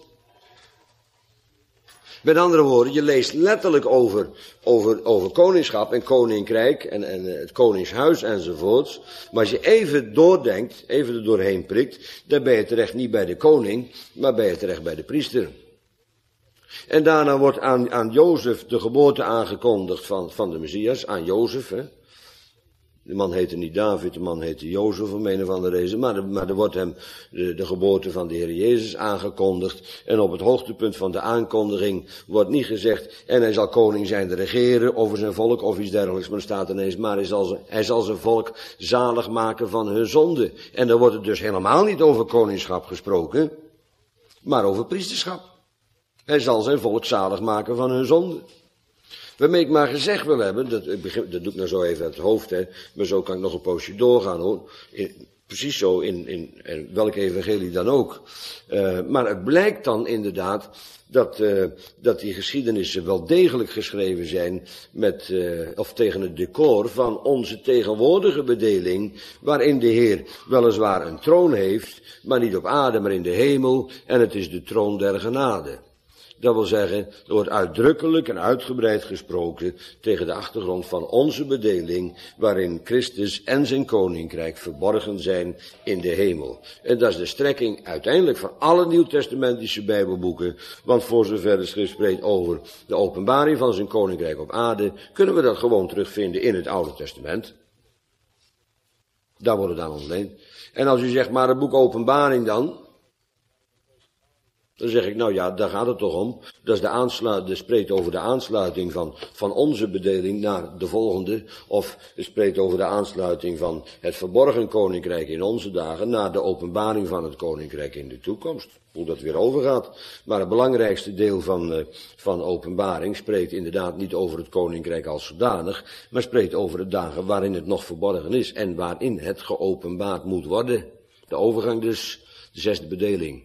Met andere woorden, je leest letterlijk over, over, over koningschap en koninkrijk en, en het koningshuis enzovoorts. Maar als je even doordenkt, even er doorheen prikt, dan ben je terecht niet bij de koning, maar ben je terecht bij de priester. En daarna wordt aan, aan Jozef de geboorte aangekondigd van, van de Messias, aan Jozef, hè. De man heette niet David, de man heette Jozef om een of andere reden. Maar, maar er wordt hem de, de geboorte van de Heer Jezus aangekondigd. En op het hoogtepunt van de aankondiging wordt niet gezegd, en hij zal koning zijn te regeren over zijn volk of iets dergelijks. Maar er staat ineens, maar hij zal, hij zal zijn volk zalig maken van hun zonde. En dan wordt het dus helemaal niet over koningschap gesproken, maar over priesterschap. Hij zal zijn volk zalig maken van hun zonde. Waarmee ik maar gezegd wil hebben, dat, ik begin, dat doe ik nou zo even uit het hoofd, hè, maar zo kan ik nog een poosje doorgaan hoor. In, precies zo in, in, in welke evangelie dan ook. Uh, maar het blijkt dan inderdaad dat, uh, dat die geschiedenissen wel degelijk geschreven zijn met, uh, of tegen het decor van onze tegenwoordige bedeling, waarin de Heer weliswaar een troon heeft, maar niet op aarde, maar in de hemel, en het is de troon der genade. Dat wil zeggen, er wordt uitdrukkelijk en uitgebreid gesproken tegen de achtergrond van onze bedeling, waarin Christus en zijn koninkrijk verborgen zijn in de hemel. En dat is de strekking uiteindelijk van alle nieuwtestamentische bijbelboeken, want voor zover de schrift spreekt over de openbaring van zijn koninkrijk op aarde, kunnen we dat gewoon terugvinden in het Oude Testament. Daar wordt het aan ontleend. En als u zegt, maar het boek Openbaring dan, Dan zeg ik, nou ja, daar gaat het toch om. Dat is de aansluiting, dat spreekt over de aansluiting van, van onze bedeling naar de volgende. Of het spreekt over de aansluiting van het verborgen koninkrijk in onze dagen naar de openbaring van het koninkrijk in de toekomst. Hoe dat weer overgaat. Maar het belangrijkste deel van, uh, van openbaring spreekt inderdaad niet over het koninkrijk als zodanig, maar spreekt over de dagen waarin het nog verborgen is en waarin het geopenbaard moet worden. De overgang dus, de zesde bedeling.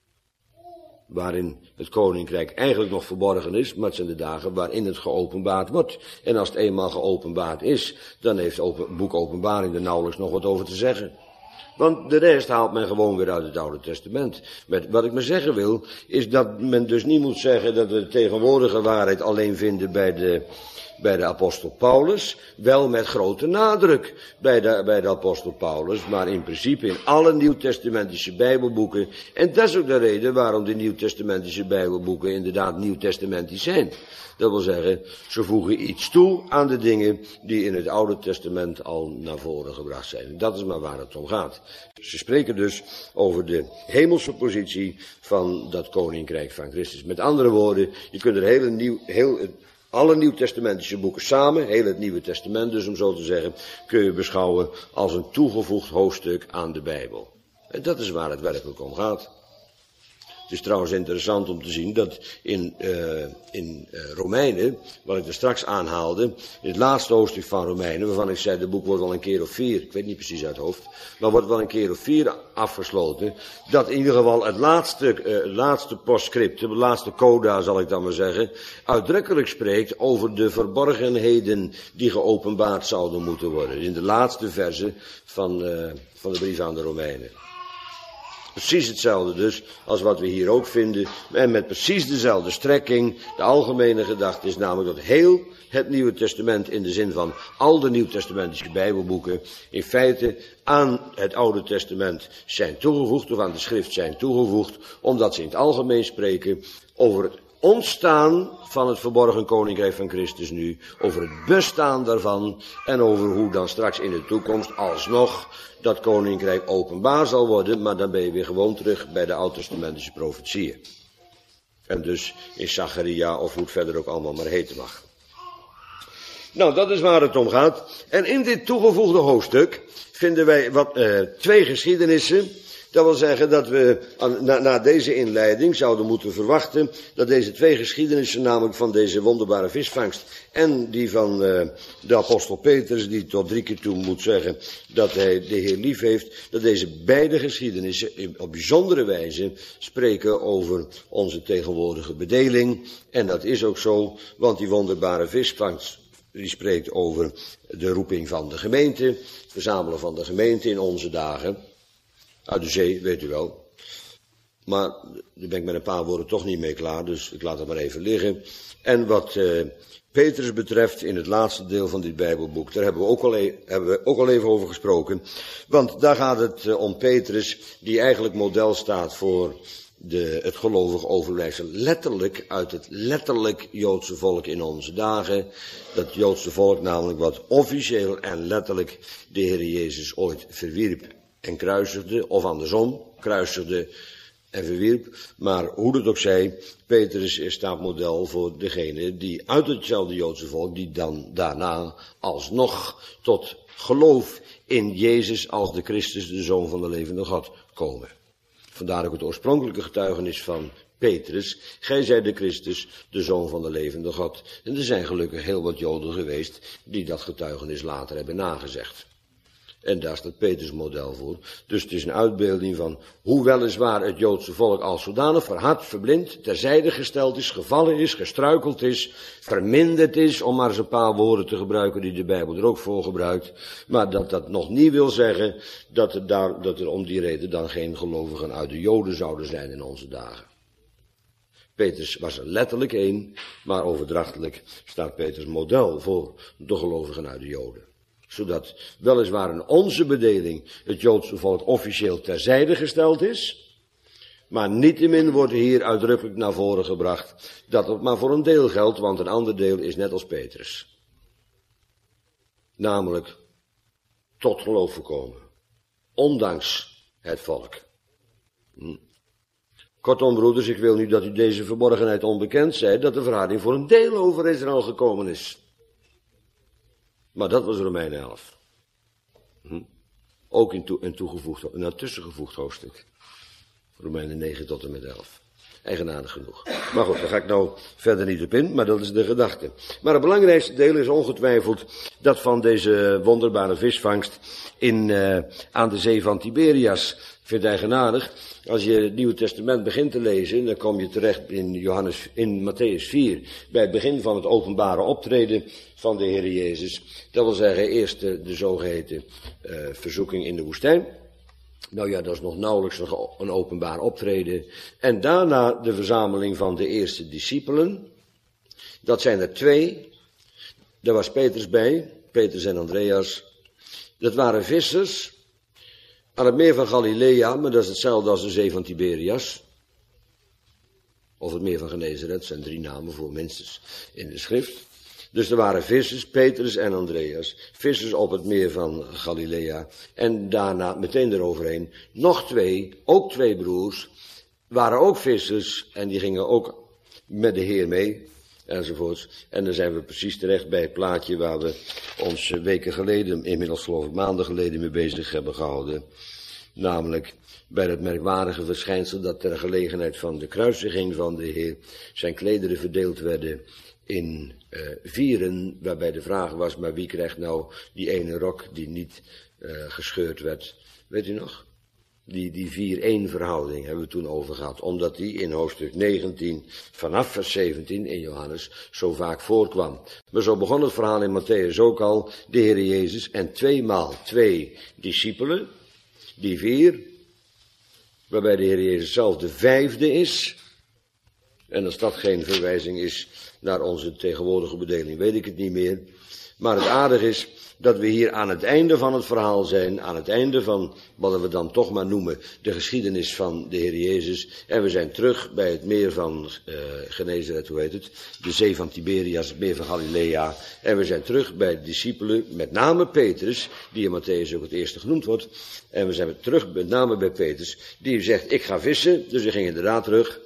Waarin het koninkrijk eigenlijk nog verborgen is, maar het zijn de dagen waarin het geopenbaard wordt. En als het eenmaal geopenbaard is, dan heeft het boek Openbaring er nauwelijks nog wat over te zeggen. Want de rest haalt men gewoon weer uit het Oude Testament. Met, wat ik maar zeggen wil, is dat men dus niet moet zeggen dat we de tegenwoordige waarheid alleen vinden bij de, bij de apostel Paulus. Wel met grote nadruk bij de, bij de apostel Paulus, maar in principe in alle nieuwtestamentische bijbelboeken. En dat is ook de reden waarom de nieuwtestamentische bijbelboeken inderdaad nieuwtestamentisch zijn. Dat wil zeggen, ze voegen iets toe aan de dingen die in het Oude Testament al naar voren gebracht zijn. Dat is maar waar het om gaat. Ze spreken dus over de hemelse positie van dat koninkrijk van Christus. Met andere woorden, je kunt er hele nieuw, heel, alle nieuwtestamentische boeken samen, heel het Nieuwe Testament dus om zo te zeggen, kun je beschouwen als een toegevoegd hoofdstuk aan de Bijbel. En dat is waar het werkelijk om gaat. Het is trouwens interessant om te zien dat in, uh, in uh, Romeinen, wat ik er straks aanhaalde, in het laatste hoofdstuk van Romeinen, waarvan ik zei, de boek wordt wel een keer of vier, ik weet niet precies uit het hoofd, maar wordt wel een keer of vier afgesloten, dat in ieder geval het laatste, uh, laatste postscriptum, de laatste coda zal ik dan maar zeggen, uitdrukkelijk spreekt over de verborgenheden die geopenbaard zouden moeten worden. In de laatste verse van, uh, van de brief aan de Romeinen. Precies hetzelfde dus als wat we hier ook vinden. En met precies dezelfde strekking. De algemene gedachte is namelijk dat heel het Nieuwe Testament in de zin van al de nieuwtestamentische bijbelboeken in feite aan het Oude Testament zijn toegevoegd of aan de schrift zijn toegevoegd. Omdat ze in het algemeen spreken over het ontstaan van het verborgen koninkrijk van Christus nu, over het bestaan daarvan en over hoe dan straks in de toekomst alsnog dat koninkrijk openbaar zal worden, maar dan ben je weer gewoon terug bij de oud-testamentische profetieën. En dus in Zacharia of hoe het verder ook allemaal maar heten mag. Nou, dat is waar het om gaat. En in dit toegevoegde hoofdstuk vinden wij wat, uh, twee geschiedenissen. Dat wil zeggen dat we na, na deze inleiding zouden moeten verwachten dat deze twee geschiedenissen, namelijk van deze wonderbare visvangst en die van uh, de apostel Petrus, die tot drie keer toe moet zeggen dat hij de Heer lief heeft, dat deze beide geschiedenissen op bijzondere wijze spreken over onze tegenwoordige bedeling. En dat is ook zo, want die wonderbare visvangst, die spreekt over de roeping van de gemeente, het verzamelen van de gemeente in onze dagen. Uit de zee, weet u wel. Maar daar ben ik met een paar woorden toch niet mee klaar, dus ik laat het maar even liggen. En wat uh, Petrus betreft, in het laatste deel van dit Bijbelboek, daar hebben we ook al, e- hebben we ook al even over gesproken. Want daar gaat het uh, om Petrus, die eigenlijk model staat voor de, het gelovig overblijfsel. Letterlijk uit het letterlijk Joodse volk in onze dagen. Dat Joodse volk namelijk wat officieel en letterlijk de Heer Jezus ooit verwierp en kruisigde, of andersom, kruisigde en verwierp. Maar hoe het ook zij, Petrus staat model voor degene die uit hetzelfde Joodse volk, die dan daarna alsnog tot geloof in Jezus als de Christus, de Zoon van de levende God, komen. Vandaar ook het oorspronkelijke getuigenis van Petrus, gij zijt de Christus, de Zoon van de levende God. En er zijn gelukkig heel wat Joden geweest die dat getuigenis later hebben nagezegd. En daar staat Petrus model voor. Dus het is een uitbeelding van hoe weliswaar het Joodse volk als zodanig verhard, verblind, terzijde gesteld is, gevallen is, gestruikeld is, verminderd is, om maar eens een paar woorden te gebruiken die de Bijbel er ook voor gebruikt. Maar dat dat nog niet wil zeggen dat er, daar, dat er om die reden dan geen gelovigen uit de Joden zouden zijn in onze dagen. Petrus was er letterlijk één, maar overdrachtelijk staat Petrus model voor de gelovigen uit de Joden. Zodat weliswaar in onze bedeling het Joodse volk officieel terzijde gesteld is, maar niettemin wordt hier uitdrukkelijk naar voren gebracht dat het maar voor een deel geldt, want een ander deel is net als Petrus. Namelijk tot geloof gekomen, ondanks het volk. Hm. Kortom, broeders, ik wil nu dat u deze verborgenheid onbekend zijt, dat de verharding voor een deel over Israël gekomen is. Maar dat was Romeinen elf. Hm? Ook in, toe, in, toegevoegd, in een tussengevoegd hoofdstuk. Romeinen negen tot en met elf. Eigenaardig genoeg. Maar goed, daar ga ik nou verder niet op in, maar dat is de gedachte. Maar het belangrijkste deel is ongetwijfeld dat van deze wonderbare visvangst in, uh, aan de zee van Tiberias. Ik vind het eigenaardig. Als je het Nieuwe Testament begint te lezen, dan kom je terecht in, Johannes, in Matthäus vier, bij het begin van het openbare optreden van de Heer Jezus. Dat wil zeggen, eerst de, de zogeheten uh, verzoeking in de woestijn. Nou ja, dat is nog nauwelijks een openbaar optreden. En daarna de verzameling van de eerste discipelen. Dat zijn er twee. Daar was Petrus bij, Petrus en Andreas. Dat waren vissers aan het meer van Galilea, maar dat is hetzelfde als de zee van Tiberias. Of het meer van Genezaret, dat zijn drie namen voor minstens in de schrift. Dus er waren vissers, Petrus en Andreas, vissers op het meer van Galilea. En daarna meteen eroverheen nog twee, ook twee broers, waren ook vissers en die gingen ook met de Heer mee, enzovoorts. En dan zijn we precies terecht bij het plaatje waar we ons weken geleden, inmiddels geloof ik maanden geleden mee bezig hebben gehouden. Namelijk bij het merkwaardige verschijnsel dat ter gelegenheid van de kruisiging van de Heer zijn klederen verdeeld werden in uh, vieren, waarbij de vraag was, maar wie krijgt nou die ene rok die niet uh, gescheurd werd? Weet u nog? Die, die vier-één verhouding hebben we toen over gehad, omdat die in hoofdstuk negentien, vanaf vers zeventien in Johannes, zo vaak voorkwam. Maar zo begon het verhaal in Matthäus ook al, de Heer Jezus en tweemaal twee discipelen, die vier, waarbij de Heer Jezus zelf de vijfde is. En als dat geen verwijzing is naar onze tegenwoordige bedeling, weet ik het niet meer. Maar het aardige is dat we hier aan het einde van het verhaal zijn, aan het einde van wat we dan toch maar noemen de geschiedenis van de Heer Jezus. En we zijn terug bij het meer van uh, Genezaret, hoe heet het, de zee van Tiberias, het meer van Galilea. En we zijn terug bij de discipelen, met name Petrus, die in Matthäus ook het eerste genoemd wordt. En we zijn terug met name bij Petrus, die zegt, ik ga vissen, dus we gingen inderdaad terug.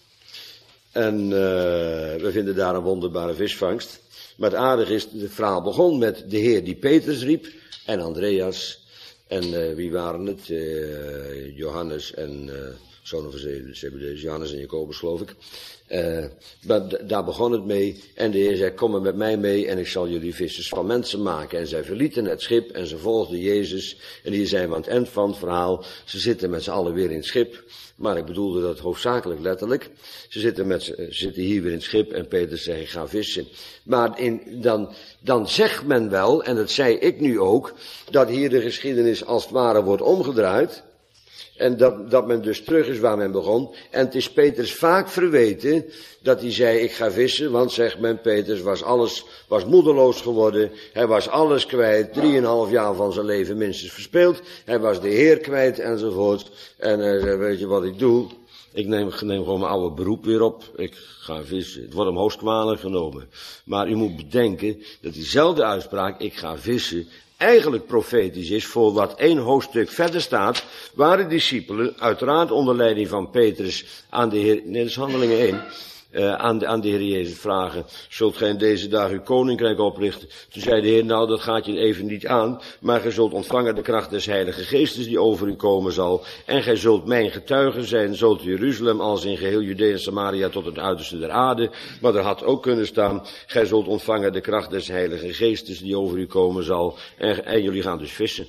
En uh, we vinden daar een wonderbare visvangst. Maar het aardige is, het verhaal begon met de Heer die Petrus riep en Andreas. En uh, wie waren het? Uh, Johannes en uh, zonen van Zebedeus, Johannes en Jacobus geloof ik. Uh, maar d- daar begon het mee. En de Heer zei, kom maar met mij mee en ik zal jullie vissers van mensen maken. En zij verlieten het schip en ze volgden Jezus. En hier zijn we aan het eind van het verhaal. Ze zitten met z'n allen weer in het schip. Maar ik bedoelde dat hoofdzakelijk letterlijk. Ze zitten, met, ze zitten hier weer in het schip en Petrus zegt, ik ga vissen. Maar in, dan, dan zegt men wel, en dat zei ik nu ook, dat hier de geschiedenis als het ware wordt omgedraaid. En dat, dat men dus terug is waar men begon. En het is Petrus vaak verweten dat hij zei, ik ga vissen, want zegt men, Petrus was alles, was moedeloos geworden. Hij was alles kwijt, drieënhalf jaar van zijn leven minstens verspeeld. Hij was de Heer kwijt enzovoort. En hij zei, weet je wat ik doe? Ik neem, neem gewoon mijn oude beroep weer op. Ik ga vissen. Het wordt hem hoogst kwalijk genomen. Maar u moet bedenken dat diezelfde uitspraak, ik ga vissen, eigenlijk profetisch is voor wat één hoofdstuk verder staat, waar de discipelen, uiteraard onder leiding van Petrus, aan de Heer, nee, dat is Handelingen één, uh, aan, de, aan de Heer Jezus vragen, zult gij in deze dagen uw koninkrijk oprichten? Toen zei de Heer, nou dat gaat je even niet aan, maar gij zult ontvangen de kracht des Heilige Geestes die over u komen zal, en gij zult mijn getuigen zijn, zult in Jeruzalem als in geheel Judea en Samaria tot het uiterste der aarde. Maar er had ook kunnen staan, gij zult ontvangen de kracht des Heilige Geestes die over u komen zal, en, en jullie gaan dus vissen.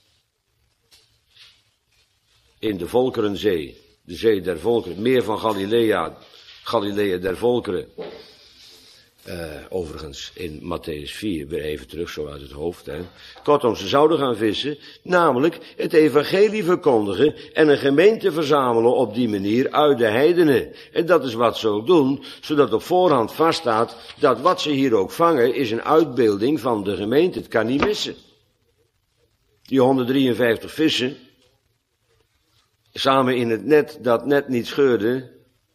In de Volkerenzee, de zee der volkeren, meer van Galilea, Galilea der volkeren. Uh, overigens in Matthäus vier, weer even terug zo uit het hoofd. Hè. Kortom, ze zouden gaan vissen, namelijk het evangelie verkondigen en een gemeente verzamelen op die manier uit de heidenen. En dat is wat ze ook doen, zodat op voorhand vaststaat dat wat ze hier ook vangen is een uitbeelding van de gemeente. Het kan niet missen. Die honderddrieënvijftig vissen, samen in het net dat net niet scheurde.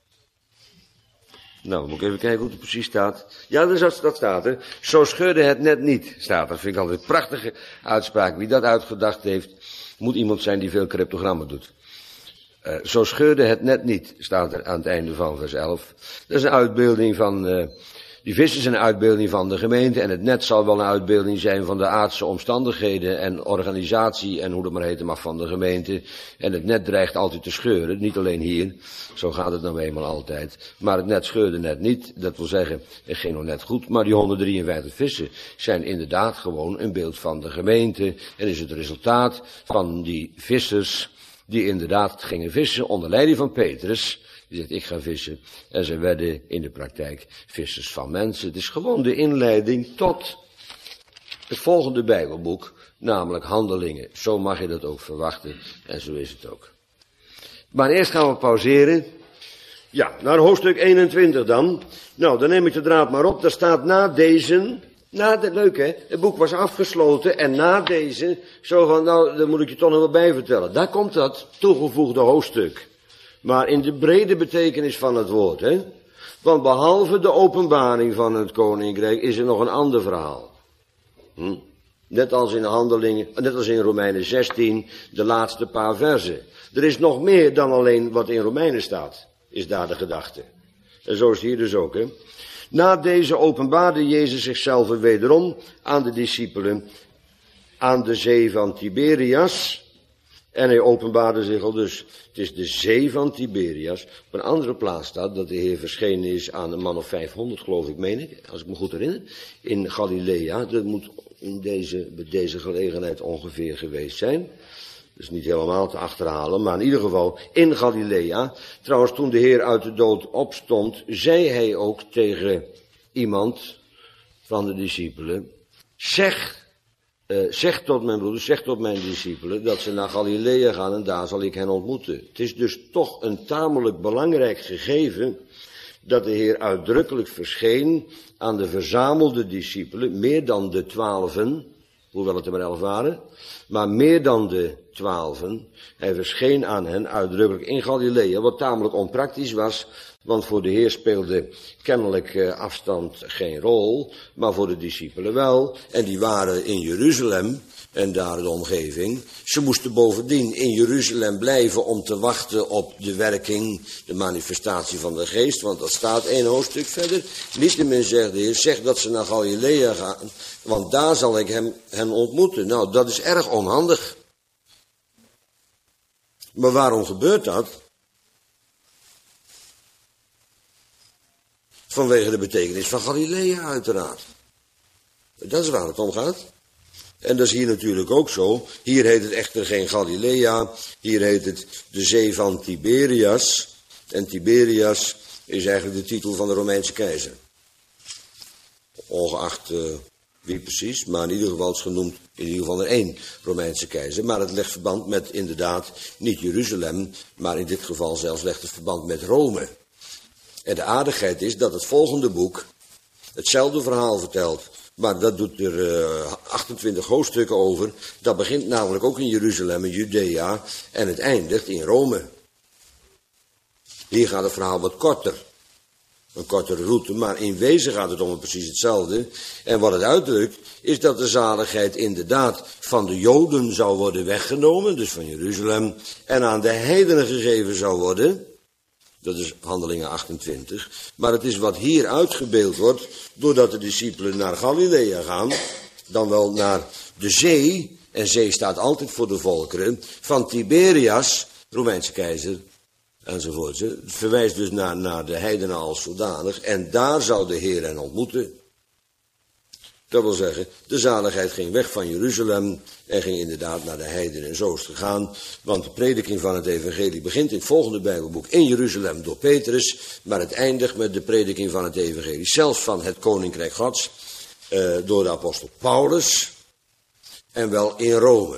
Nou, moet ik even kijken hoe het precies staat. Ja, dat, dat staat er. Zo scheurde het net niet, staat er. Dat vind ik altijd een prachtige uitspraak. Wie dat uitgedacht heeft, moet iemand zijn die veel cryptogrammen doet. Uh, zo scheurde het net niet, staat er aan het einde van vers elf. Dat is een uitbeelding van, uh, die vis is een uitbeelding van de gemeente en het net zal wel een uitbeelding zijn van de aardse omstandigheden en organisatie en hoe dat maar heten mag van de gemeente. En het net dreigt altijd te scheuren, niet alleen hier, zo gaat het nou eenmaal altijd. Maar het net scheurde net niet, dat wil zeggen, het ging nog net goed, maar die honderddrieënvijftig vissen zijn inderdaad gewoon een beeld van de gemeente en is het resultaat van die vissers die inderdaad gingen vissen onder leiding van Petrus. Die zegt, ik ga vissen. En ze werden in de praktijk vissers van mensen. Het is gewoon de inleiding tot het volgende Bijbelboek, namelijk Handelingen. Zo mag je dat ook verwachten. En zo is het ook. Maar eerst gaan we pauzeren. Ja, naar hoofdstuk eenentwintig dan. Nou, dan neem ik de draad maar op. Daar staat na deze... Na de, leuk hè, het boek was afgesloten en na deze, zo van, nou, daar moet ik je toch nog wel bij vertellen. Daar komt dat toegevoegde hoofdstuk. Maar in de brede betekenis van het woord, hè. Want behalve de openbaring van het koninkrijk is er nog een ander verhaal. Hm? Net als in Handelingen, net als in Romeinen zestien, de laatste paar versen. Er is nog meer dan alleen wat in Romeinen staat, is daar de gedachte. En zo is het hier dus ook, hè. Na deze openbaarde Jezus zichzelf wederom aan de discipelen aan de zee van Tiberias. En hij openbaarde zich al dus. Het is de zee van Tiberias. Op een andere plaats staat dat de Heer verschenen is aan een man of vijfhonderd, geloof ik, meen ik, als ik me goed herinner. In Galilea. Dat moet in deze, bij deze gelegenheid ongeveer geweest zijn. Dus niet helemaal te achterhalen, maar in ieder geval in Galilea. Trouwens, toen de Heer uit de dood opstond, zei hij ook tegen iemand van de discipelen, zeg, uh, zeg tot mijn broeders, zeg tot mijn discipelen, dat ze naar Galilea gaan en daar zal ik hen ontmoeten. Het is dus toch een tamelijk belangrijk gegeven dat de Heer uitdrukkelijk verscheen aan de verzamelde discipelen, meer dan de twaalfen, hoewel het er maar elf waren, maar meer dan de twaalfen. Hij verscheen aan hen uitdrukkelijk in Galilea, wat tamelijk onpraktisch was, want voor de Heer speelde kennelijk uh, afstand geen rol, maar voor de discipelen wel. En die waren in Jeruzalem en daar de omgeving. Ze moesten bovendien in Jeruzalem blijven om te wachten op de werking, de manifestatie van de geest, want dat staat één hoofdstuk verder. Niettemin zegt de Heer, zeg dat ze naar Galilea gaan, want daar zal ik hem, hen ontmoeten. Nou, dat is erg onhandig. Maar waarom gebeurt dat? Vanwege de betekenis van Galilea uiteraard. Dat is waar het om gaat. En dat is hier natuurlijk ook zo. Hier heet het echter geen Galilea. Hier heet het de zee van Tiberias. En Tiberias is eigenlijk de titel van de Romeinse keizer. Ongeacht uh, wie precies, maar in ieder geval is genoemd in ieder geval er één Romeinse keizer. Maar het legt verband met inderdaad niet Jeruzalem, maar in dit geval zelfs legt het verband met Rome. En de aardigheid is dat het volgende boek hetzelfde verhaal vertelt. Maar dat doet er uh, achtentwintig hoofdstukken over. Dat begint namelijk ook in Jeruzalem en Judea en het eindigt in Rome. Hier gaat het verhaal wat korter. Een kortere route, maar in wezen gaat het om precies hetzelfde. En wat het uitdrukt, is dat de zaligheid inderdaad van de Joden zou worden weggenomen, dus van Jeruzalem, en aan de heidenen gegeven zou worden. Dat is Handelingen achtentwintig. Maar het is wat hier uitgebeeld wordt, doordat de discipelen naar Galilea gaan, dan wel naar de zee, en zee staat altijd voor de volkeren, van Tiberias, Romeinse keizer, enzovoort. Het verwijst dus naar, naar de heidenen als zodanig, en daar zou de Heer hen ontmoeten. Dat wil zeggen, de zaligheid ging weg van Jeruzalem en ging inderdaad naar de heidenen, en zo is het gegaan. Want de prediking van het evangelie begint in het volgende Bijbelboek in Jeruzalem door Petrus, maar het eindigt met de prediking van het evangelie, zelfs van het koninkrijk Gods, uh, door de apostel Paulus, en wel in Rome.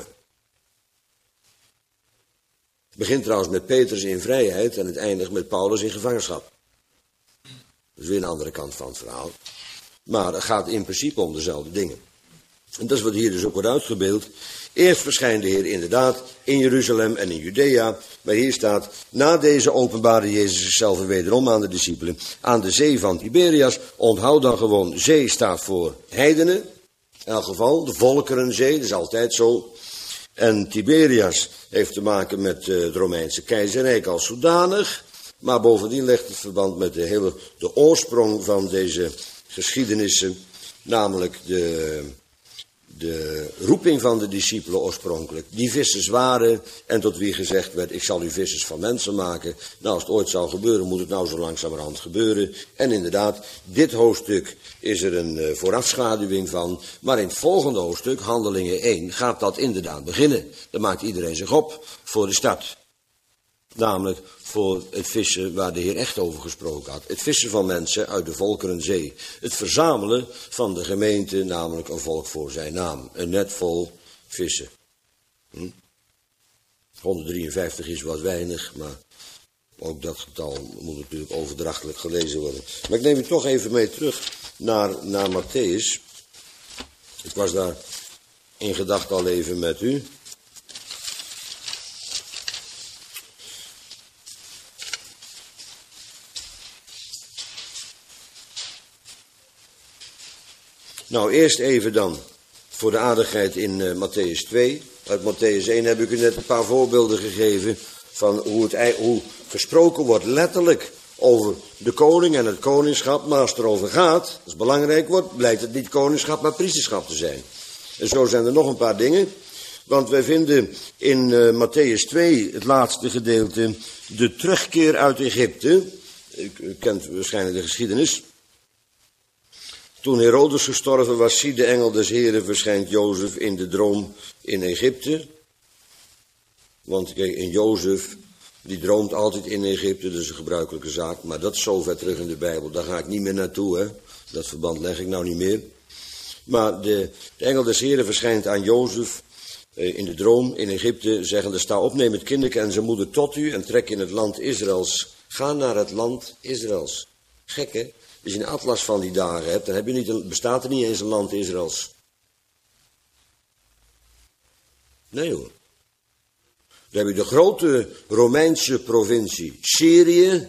Het begint trouwens met Petrus in vrijheid en het eindigt met Paulus in gevangenschap. Dat is weer een andere kant van het verhaal. Maar het gaat in principe om dezelfde dingen. En dat is wat hier dus ook wordt uitgebeeld. Eerst verschijnt de Heer inderdaad in Jeruzalem en in Judea. Maar hier staat, na deze openbaarde Jezus zichzelf wederom aan de discipelen aan de zee van Tiberias. Onthoud dan gewoon, zee staat voor heidenen. In elk geval, de volkerenzee, dat is altijd zo. En Tiberias heeft te maken met uh, het Romeinse keizerrijk als zodanig. Maar bovendien legt het verband met de hele de oorsprong van deze geschiedenissen. Namelijk de, de roeping van de discipelen oorspronkelijk. Die vissers waren en tot wie gezegd werd, ik zal u vissers van mensen maken. Nou, als het ooit zou gebeuren, moet het nou zo langzamerhand gebeuren. En inderdaad, dit hoofdstuk is er een uh, voorafschaduwing van. Maar in het volgende hoofdstuk, Handelingen één, gaat dat inderdaad beginnen. Dan maakt iedereen zich op voor de start. Namelijk voor het vissen waar de Heer echt over gesproken had. Het vissen van mensen uit de volkerenzee. Het verzamelen van de gemeente, namelijk een volk voor zijn naam. Een net vol vissen. Hm? honderddrieënvijftig is wat weinig, maar ook dat getal moet natuurlijk overdrachtelijk gelezen worden. Maar ik neem u toch even mee terug naar, naar Mattheüs. Ik was daar in gedachten al even met u. Nou, eerst even dan voor de aardigheid in uh, Mattheüs twee. Uit Mattheüs één heb ik u net een paar voorbeelden gegeven van hoe, het, hoe gesproken wordt letterlijk over de koning en het koningschap. Maar als het erover gaat, als het belangrijk wordt, blijkt het niet koningschap, maar priesterschap te zijn. En zo zijn er nog een paar dingen. Want wij vinden in uh, Mattheüs twee, het laatste gedeelte, de terugkeer uit Egypte. U, u kent waarschijnlijk de geschiedenis. Toen Herodes gestorven was, zie de engel des Heren verschijnt Jozef in de droom in Egypte. Want kijk, in Jozef, die droomt altijd in Egypte, dat is een gebruikelijke zaak. Maar dat is zo ver terug in de Bijbel, daar ga ik niet meer naartoe, hè. Dat verband leg ik nou niet meer. Maar de, de engel des Heren verschijnt aan Jozef eh, in de droom in Egypte, zeggende, sta op, neem het kinderke en zijn moeder tot u en trek in het land Israëls. Ga naar het land Israëls. Gek, hè? Als je een atlas van die dagen hebt, dan heb je niet een, bestaat er niet eens een land Israëls. Nee hoor. Dan heb je de grote Romeinse provincie Syrië.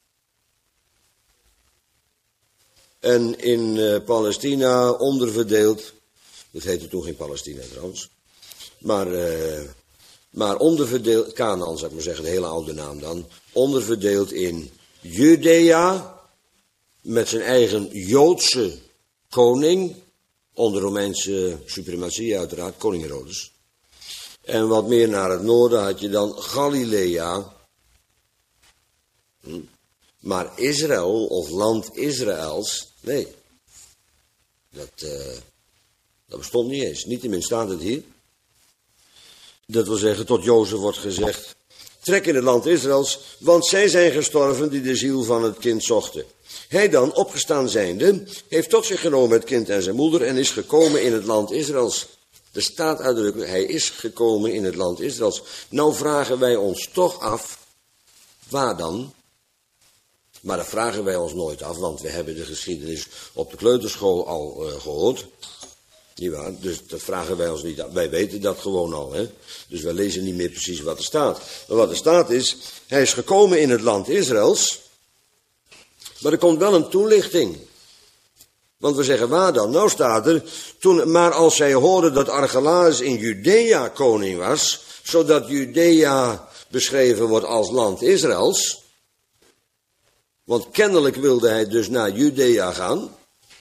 En in uh, Palestina onderverdeeld. Dat heette toen geen Palestina trouwens. Maar, uh, maar onderverdeeld, Canaan zou ik maar zeggen, de hele oude naam dan. Onderverdeeld in Judea. Met zijn eigen Joodse koning, onder Romeinse suprematie uiteraard, koning Herodes. En wat meer naar het noorden had je dan Galilea. Hm. Maar Israël, of land Israëls, nee. Dat, uh, dat bestond niet eens. Niettemin staat het hier. Dat wil zeggen, tot Jozef wordt gezegd, trek in het land Israëls, want zij zijn gestorven die de ziel van het kind zochten. Hij dan, opgestaan zijnde, heeft tot zich genomen het kind en zijn moeder en is gekomen in het land Israëls. Er staat uitdrukkelijk, hij is gekomen in het land Israëls. Nou vragen wij ons toch af, waar dan? Maar dat vragen wij ons nooit af, want we hebben de geschiedenis op de kleuterschool al uh, gehoord. Nietwaar? Dus dat vragen wij ons niet af. Wij weten dat gewoon al, hè. Dus wij lezen niet meer precies wat er staat. Maar wat er staat is, hij is gekomen in het land Israëls. Maar er komt wel een toelichting. Want we zeggen, waar dan? Nou staat er, toen, maar als zij hoorden dat Archelaus in Judea koning was, zodat Judea beschreven wordt als land Israëls. Want kennelijk wilde hij dus naar Judea gaan.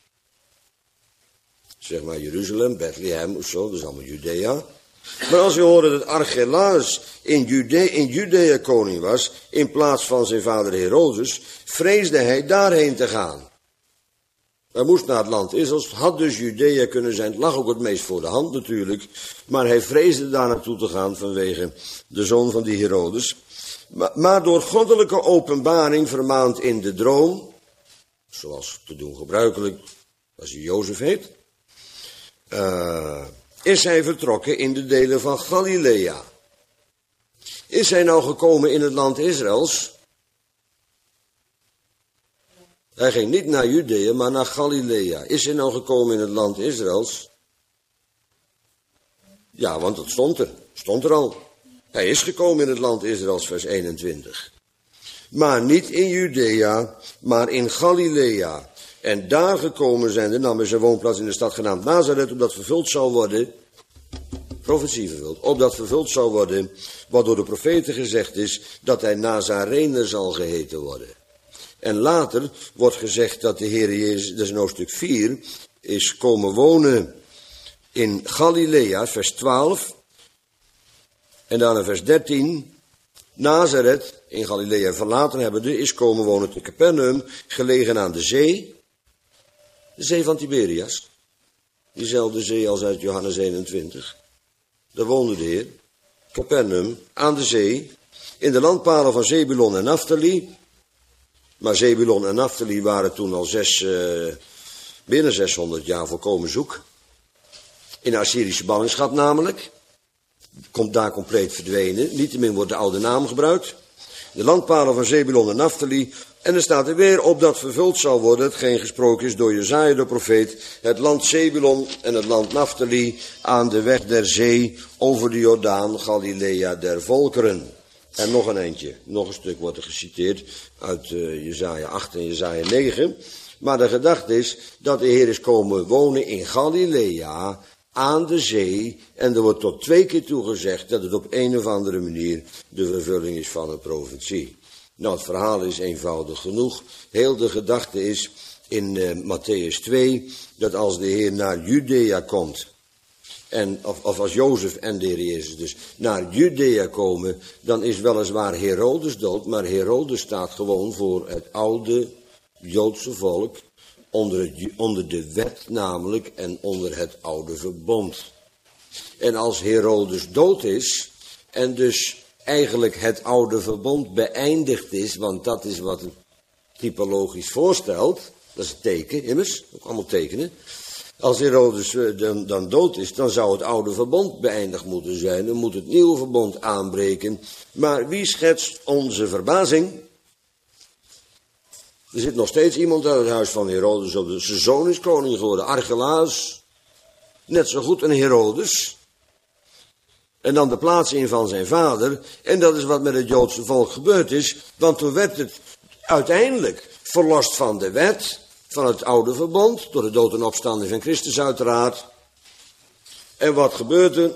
Zeg maar Jeruzalem, Bethlehem of zo, dat is allemaal Judea. Maar als je hoorde dat Archelaus in Judea, in Judea koning was, in plaats van zijn vader Herodes, vreesde hij daarheen te gaan. Hij moest naar het land Israël, had dus Judea kunnen zijn, het lag ook het meest voor de hand natuurlijk, maar hij vreesde daar naartoe te gaan vanwege de zoon van die Herodes. Maar, maar door goddelijke openbaring vermaand in de droom, zoals te doen gebruikelijk, als hij Jozef heet, uh, is hij vertrokken in de delen van Galilea. Is hij nou gekomen in het land Israëls? Hij ging niet naar Judea, maar naar Galilea. Is hij nou gekomen in het land Israëls? Ja, want dat stond er. Stond er al. Hij is gekomen in het land Israëls, vers eenentwintig. Maar niet in Judea, maar in Galilea. En daar gekomen zijn de, nam hij zijn woonplaats in de stad genaamd Nazareth, omdat vervuld zou worden profetie vervuld. Opdat vervuld zou worden wat door de profeten gezegd is, dat hij Nazarener zal geheten worden. En later wordt gezegd dat de Heer Jezus, dat is in hoofdstuk vier, is komen wonen in Galilea, vers twaalf. En dan in vers dertien, Nazareth in Galilea verlaten hebbende, is komen wonen te Capernaum, gelegen aan de zee. De zee van Tiberias. Diezelfde zee als uit Johannes eenentwintig. Daar woonde de Heer. Capernaum, aan de zee, in de landpalen van Zebulon en Naphtali. Maar Zebulon en Naphtali waren toen al zes, uh, binnen zeshonderd jaar volkomen zoek. In de Assyrische ballingschap namelijk. Komt daar compleet verdwenen. Niettemin wordt de oude naam gebruikt. De landpalen van Zebulon en Naphtali. En er staat er weer op dat vervuld zal worden, hetgeen gesproken is door Jesaja de profeet, het land Zebulon en het land Naphtali aan de weg der zee over de Jordaan, Galilea der volkeren. En nog een eindje, nog een stuk wordt er geciteerd uit uh, Jesaja acht en Jesaja negen. Maar de gedachte is dat de Heer is komen wonen in Galilea aan de zee. En er wordt tot twee keer toegezegd dat het op een of andere manier de vervulling is van een profetie. Nou, het verhaal is eenvoudig genoeg. Heel de gedachte is in uh, Matthäus twee, dat als de Heer naar Judea komt, en, of, of als Jozef en de Heer Jezus dus naar Judea komen, dan is weliswaar Herodes dood, maar Herodes staat gewoon voor het oude Joodse volk, onder, het, onder de wet namelijk en onder het oude verbond. En als Herodes dood is, en dus eigenlijk het oude verbond beëindigd is, want dat is wat het typologisch voorstelt, dat is het teken, immers, ook allemaal tekenen. Als Herodes dan, dan dood is, dan zou het oude verbond beëindigd moeten zijn, dan moet het nieuwe verbond aanbreken. Maar wie schetst onze verbazing? Er zit nog steeds iemand uit het huis van Herodes op, zijn zoon is koning geworden, Archelaus, net zo goed een Herodes. En dan de plaats in van zijn vader. En dat is wat met het Joodse volk gebeurd is. Want toen werd het uiteindelijk verlost van de wet, van het oude verbond, door de dood en opstanding van Christus uiteraard. En wat gebeurt er?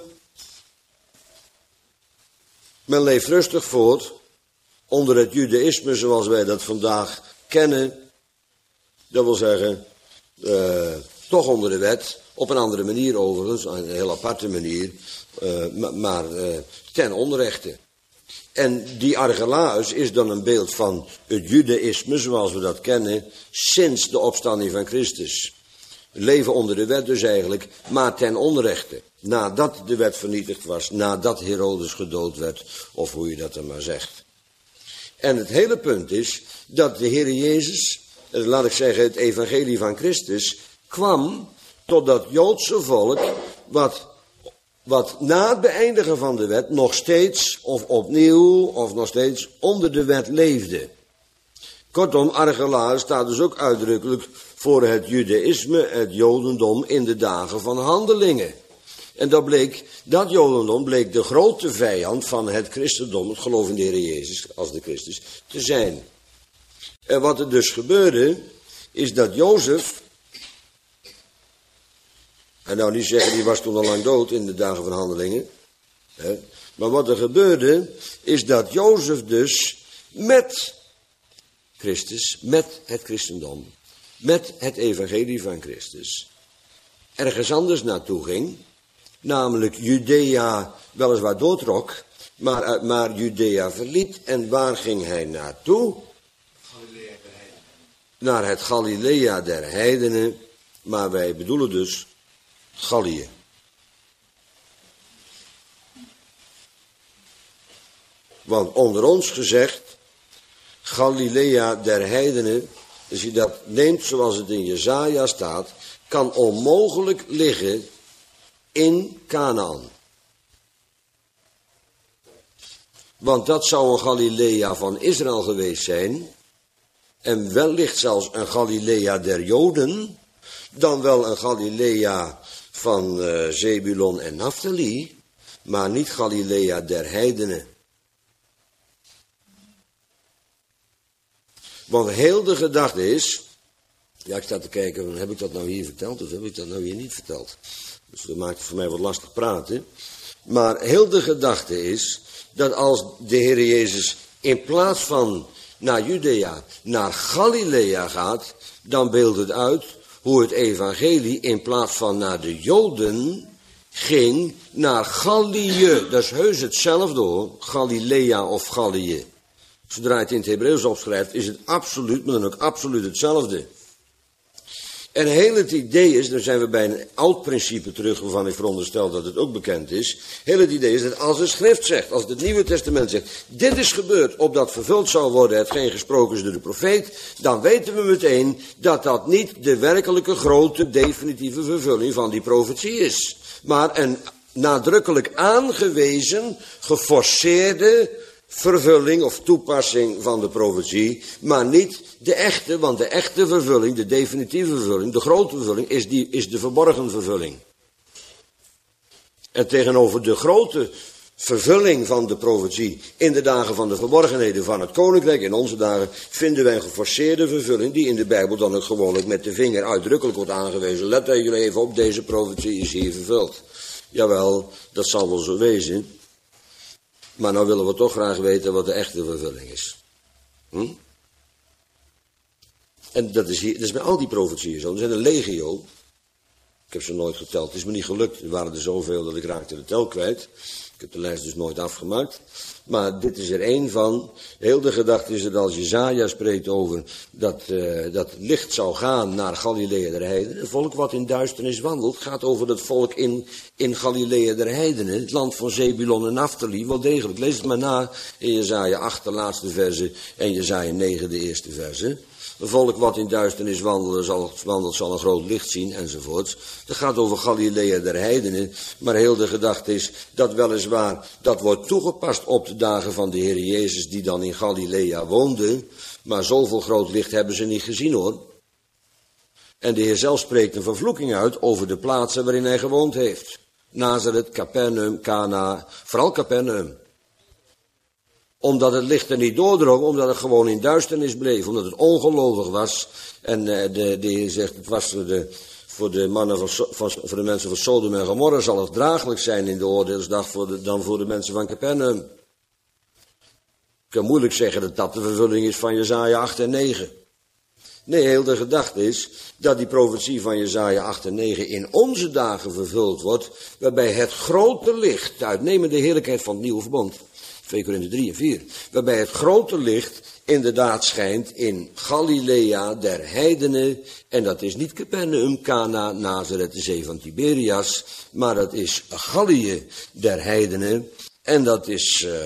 Men leeft rustig voort onder het judaïsme zoals wij dat vandaag kennen. Dat wil zeggen, uh, toch onder de wet, op een andere manier overigens, een heel aparte manier. Uh, maar maar uh, ten onrechte. En die Archelaus is dan een beeld van het judaïsme zoals we dat kennen sinds de opstanding van Christus. Leven onder de wet dus eigenlijk, maar ten onrechte. Nadat de wet vernietigd was, nadat Herodes gedood werd, of hoe je dat dan maar zegt. En het hele punt is dat de Heer Jezus, laat ik zeggen het evangelie van Christus, kwam tot dat Joodse volk wat... Wat na het beëindigen van de wet nog steeds, of opnieuw, of nog steeds onder de wet leefde. Kortom, Archelaus staat dus ook uitdrukkelijk voor het judaïsme, het jodendom in de dagen van Handelingen. En dat bleek, dat jodendom bleek de grote vijand van het christendom, het geloof in de Heer Jezus als de Christus, te zijn. En wat er dus gebeurde, is dat Jozef, en nou niet zeggen, die was toen al lang dood in de dagen van Handelingen. Hè. Maar wat er gebeurde, is dat Jozef dus met Christus, met het christendom, met het evangelie van Christus, ergens anders naartoe ging. Namelijk Judea weliswaar doortrok, maar, maar Judea verliet. En waar ging hij naartoe? Galilea der Heidenen. Naar het Galilea der Heidenen, maar wij bedoelen dus Gallië. Want onder ons gezegd, Galilea der Heidenen, als je dat neemt zoals het in Jesaja staat, kan onmogelijk liggen in Kanaan. Want dat zou een Galilea van Israël geweest zijn, en wellicht zelfs een Galilea der Joden, dan wel een Galilea van uh, Zebulon en Naphtali, maar niet Galilea der Heidenen. Want heel de gedachte is, ja ik sta te kijken, heb ik dat nou hier verteld of heb ik dat nou hier niet verteld? Dus dat maakt het voor mij wat lastig praten. Maar heel de gedachte is dat als de Heer Jezus in plaats van naar Judea, naar Galilea gaat, dan beeldt het uit hoe het evangelie in plaats van naar de Joden ging naar Galilea. Dat is heus hetzelfde hoor, Galilea of Galilea. Zodra je het in het Hebreeuws opschrijft, is het absoluut, maar dan ook absoluut hetzelfde. En heel het idee is, dan zijn we bij een oud principe terug, waarvan ik veronderstel dat het ook bekend is. Heel het idee is dat als de schrift zegt, als het Nieuwe Testament zegt, dit is gebeurd opdat vervuld zou worden hetgeen gesproken is door de profeet, dan weten we meteen dat dat niet de werkelijke grote definitieve vervulling van die profetie is. Maar een nadrukkelijk aangewezen, geforceerde vervulling of toepassing van de profetie, maar niet de echte, want de echte vervulling, de definitieve vervulling, de grote vervulling, is, die, is de verborgen vervulling. En tegenover de grote vervulling van de profetie in de dagen van de verborgenheden van het koninkrijk, in onze dagen, vinden wij een geforceerde vervulling, die in de Bijbel dan ook gewoonlijk met de vinger uitdrukkelijk wordt aangewezen. Let jullie even op, deze profetie is hier vervuld. Jawel, dat zal wel zo wezen. Maar nou willen we toch graag weten wat de echte vervulling is. Hm? En dat is, hier, dat is bij al die profetieën zo. Er zijn een legio. Ik heb ze nooit geteld. Het is me niet gelukt. Er waren er zoveel dat ik raakte de tel kwijt. Ik heb de lijst dus nooit afgemaakt. Maar dit is er één van. Heel de gedachte is dat als Jesaja spreekt over dat, uh, dat het licht zou gaan naar Galilea der Heidenen. Het volk wat in duisternis wandelt, gaat over het volk in, in Galilea der Heidenen. Het land van Zebulon en Naphtali. Wel degelijk. Lees het maar na in Jesaja acht, de laatste verse. En Jesaja negen, de eerste verse. Een volk wat in duisternis wandelt zal, wandelt zal een groot licht zien, enzovoort. Dat gaat over Galilea der Heidenen, maar heel de gedachte is dat weliswaar, dat wordt toegepast op de dagen van de Heer Jezus die dan in Galilea woonde, maar zoveel groot licht hebben ze niet gezien hoor. En de Heer zelf spreekt een vervloeking uit over de plaatsen waarin hij gewoond heeft. Nazareth, Capernaum, Cana, vooral Capernaum. Omdat het licht er niet doordrong, omdat het gewoon in duisternis bleef, omdat het ongelovig was. En uh, de, de Heer zegt, het was voor de, voor de mannen van, van, voor de mensen van Sodom en Gomorra zal het draaglijk zijn in de oordeelsdag voor de, dan voor de mensen van Capernaum. Ik kan moeilijk zeggen dat dat de vervulling is van Jesaja acht en negen. Nee, heel de gedachte is dat die profetie van Jesaja acht en negen in onze dagen vervuld wordt, waarbij het grote licht, de uitnemende heerlijkheid van het nieuwe verbond, twee Korinthe drie en vier, waarbij het grote licht inderdaad schijnt in Galilea der Heidenen, en dat is niet Capernaum, Cana, Nazareth, de zee van Tiberias, maar dat is Galilea der Heidenen, en dat is, uh,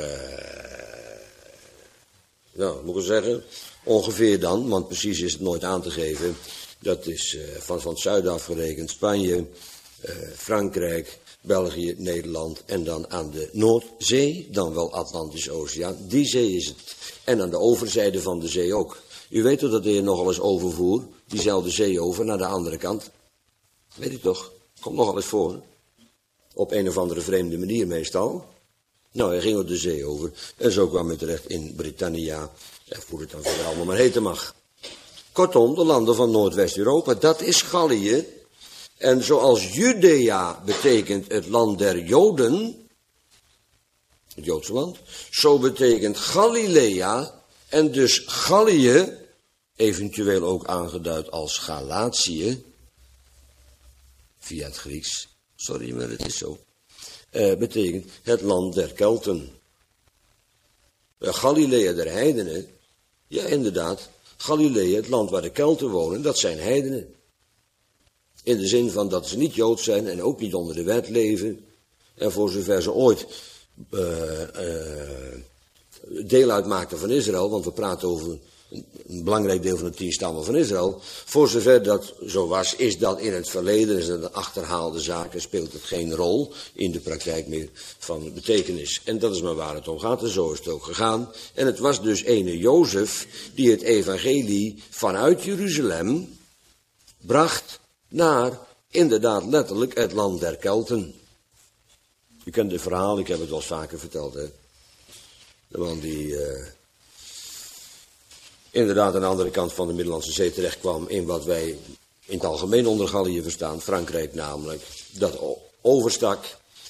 nou, moet ik zeggen, ongeveer dan, want precies is het nooit aan te geven, dat is uh, van, van het zuiden afgerekend, Spanje, uh, Frankrijk, België, Nederland en dan aan de Noordzee, dan wel Atlantische Oceaan. Die zee is het. En aan de overzijde van de zee ook. U weet toch dat de Heer nogal eens overvoer, diezelfde zee over, naar de andere kant? Weet u toch? Komt nogal eens voor. Op een of andere vreemde manier meestal. Nou, hij ging op de zee over. En zo kwam hij terecht in Britannia. En hoe het dan verder allemaal maar heten mag. Kortom, de landen van Noordwest-Europa, dat is Gallië. En zoals Judea betekent het land der Joden, het Joodse land, zo betekent Galilea en dus Gallië, eventueel ook aangeduid als Galatië, via het Grieks, sorry maar het is zo, eh, betekent het land der Kelten. Uh, Galilea der heidenen, ja inderdaad, Galilea, het land waar de Kelten wonen, dat zijn heidenen. In de zin van dat ze niet Joods zijn en ook niet onder de wet leven. En voor zover ze ooit uh, uh, deel uitmaakten van Israël, want we praten over een, een belangrijk deel van de tien stammen van Israël. Voor zover dat zo was, is dat in het verleden, is dat een achterhaalde zaak en speelt het geen rol in de praktijk meer van betekenis. En dat is maar waar het om gaat en zo is het ook gegaan. En het was dus ene Jozef die het evangelie vanuit Jeruzalem bracht naar, inderdaad letterlijk, het land der Kelten. U kent het verhaal, ik heb het wel eens vaker verteld, hè. De man die uh, inderdaad aan de andere kant van de Middellandse Zee terecht kwam in wat wij in het algemeen onder Gallië verstaan, Frankrijk namelijk, dat overstak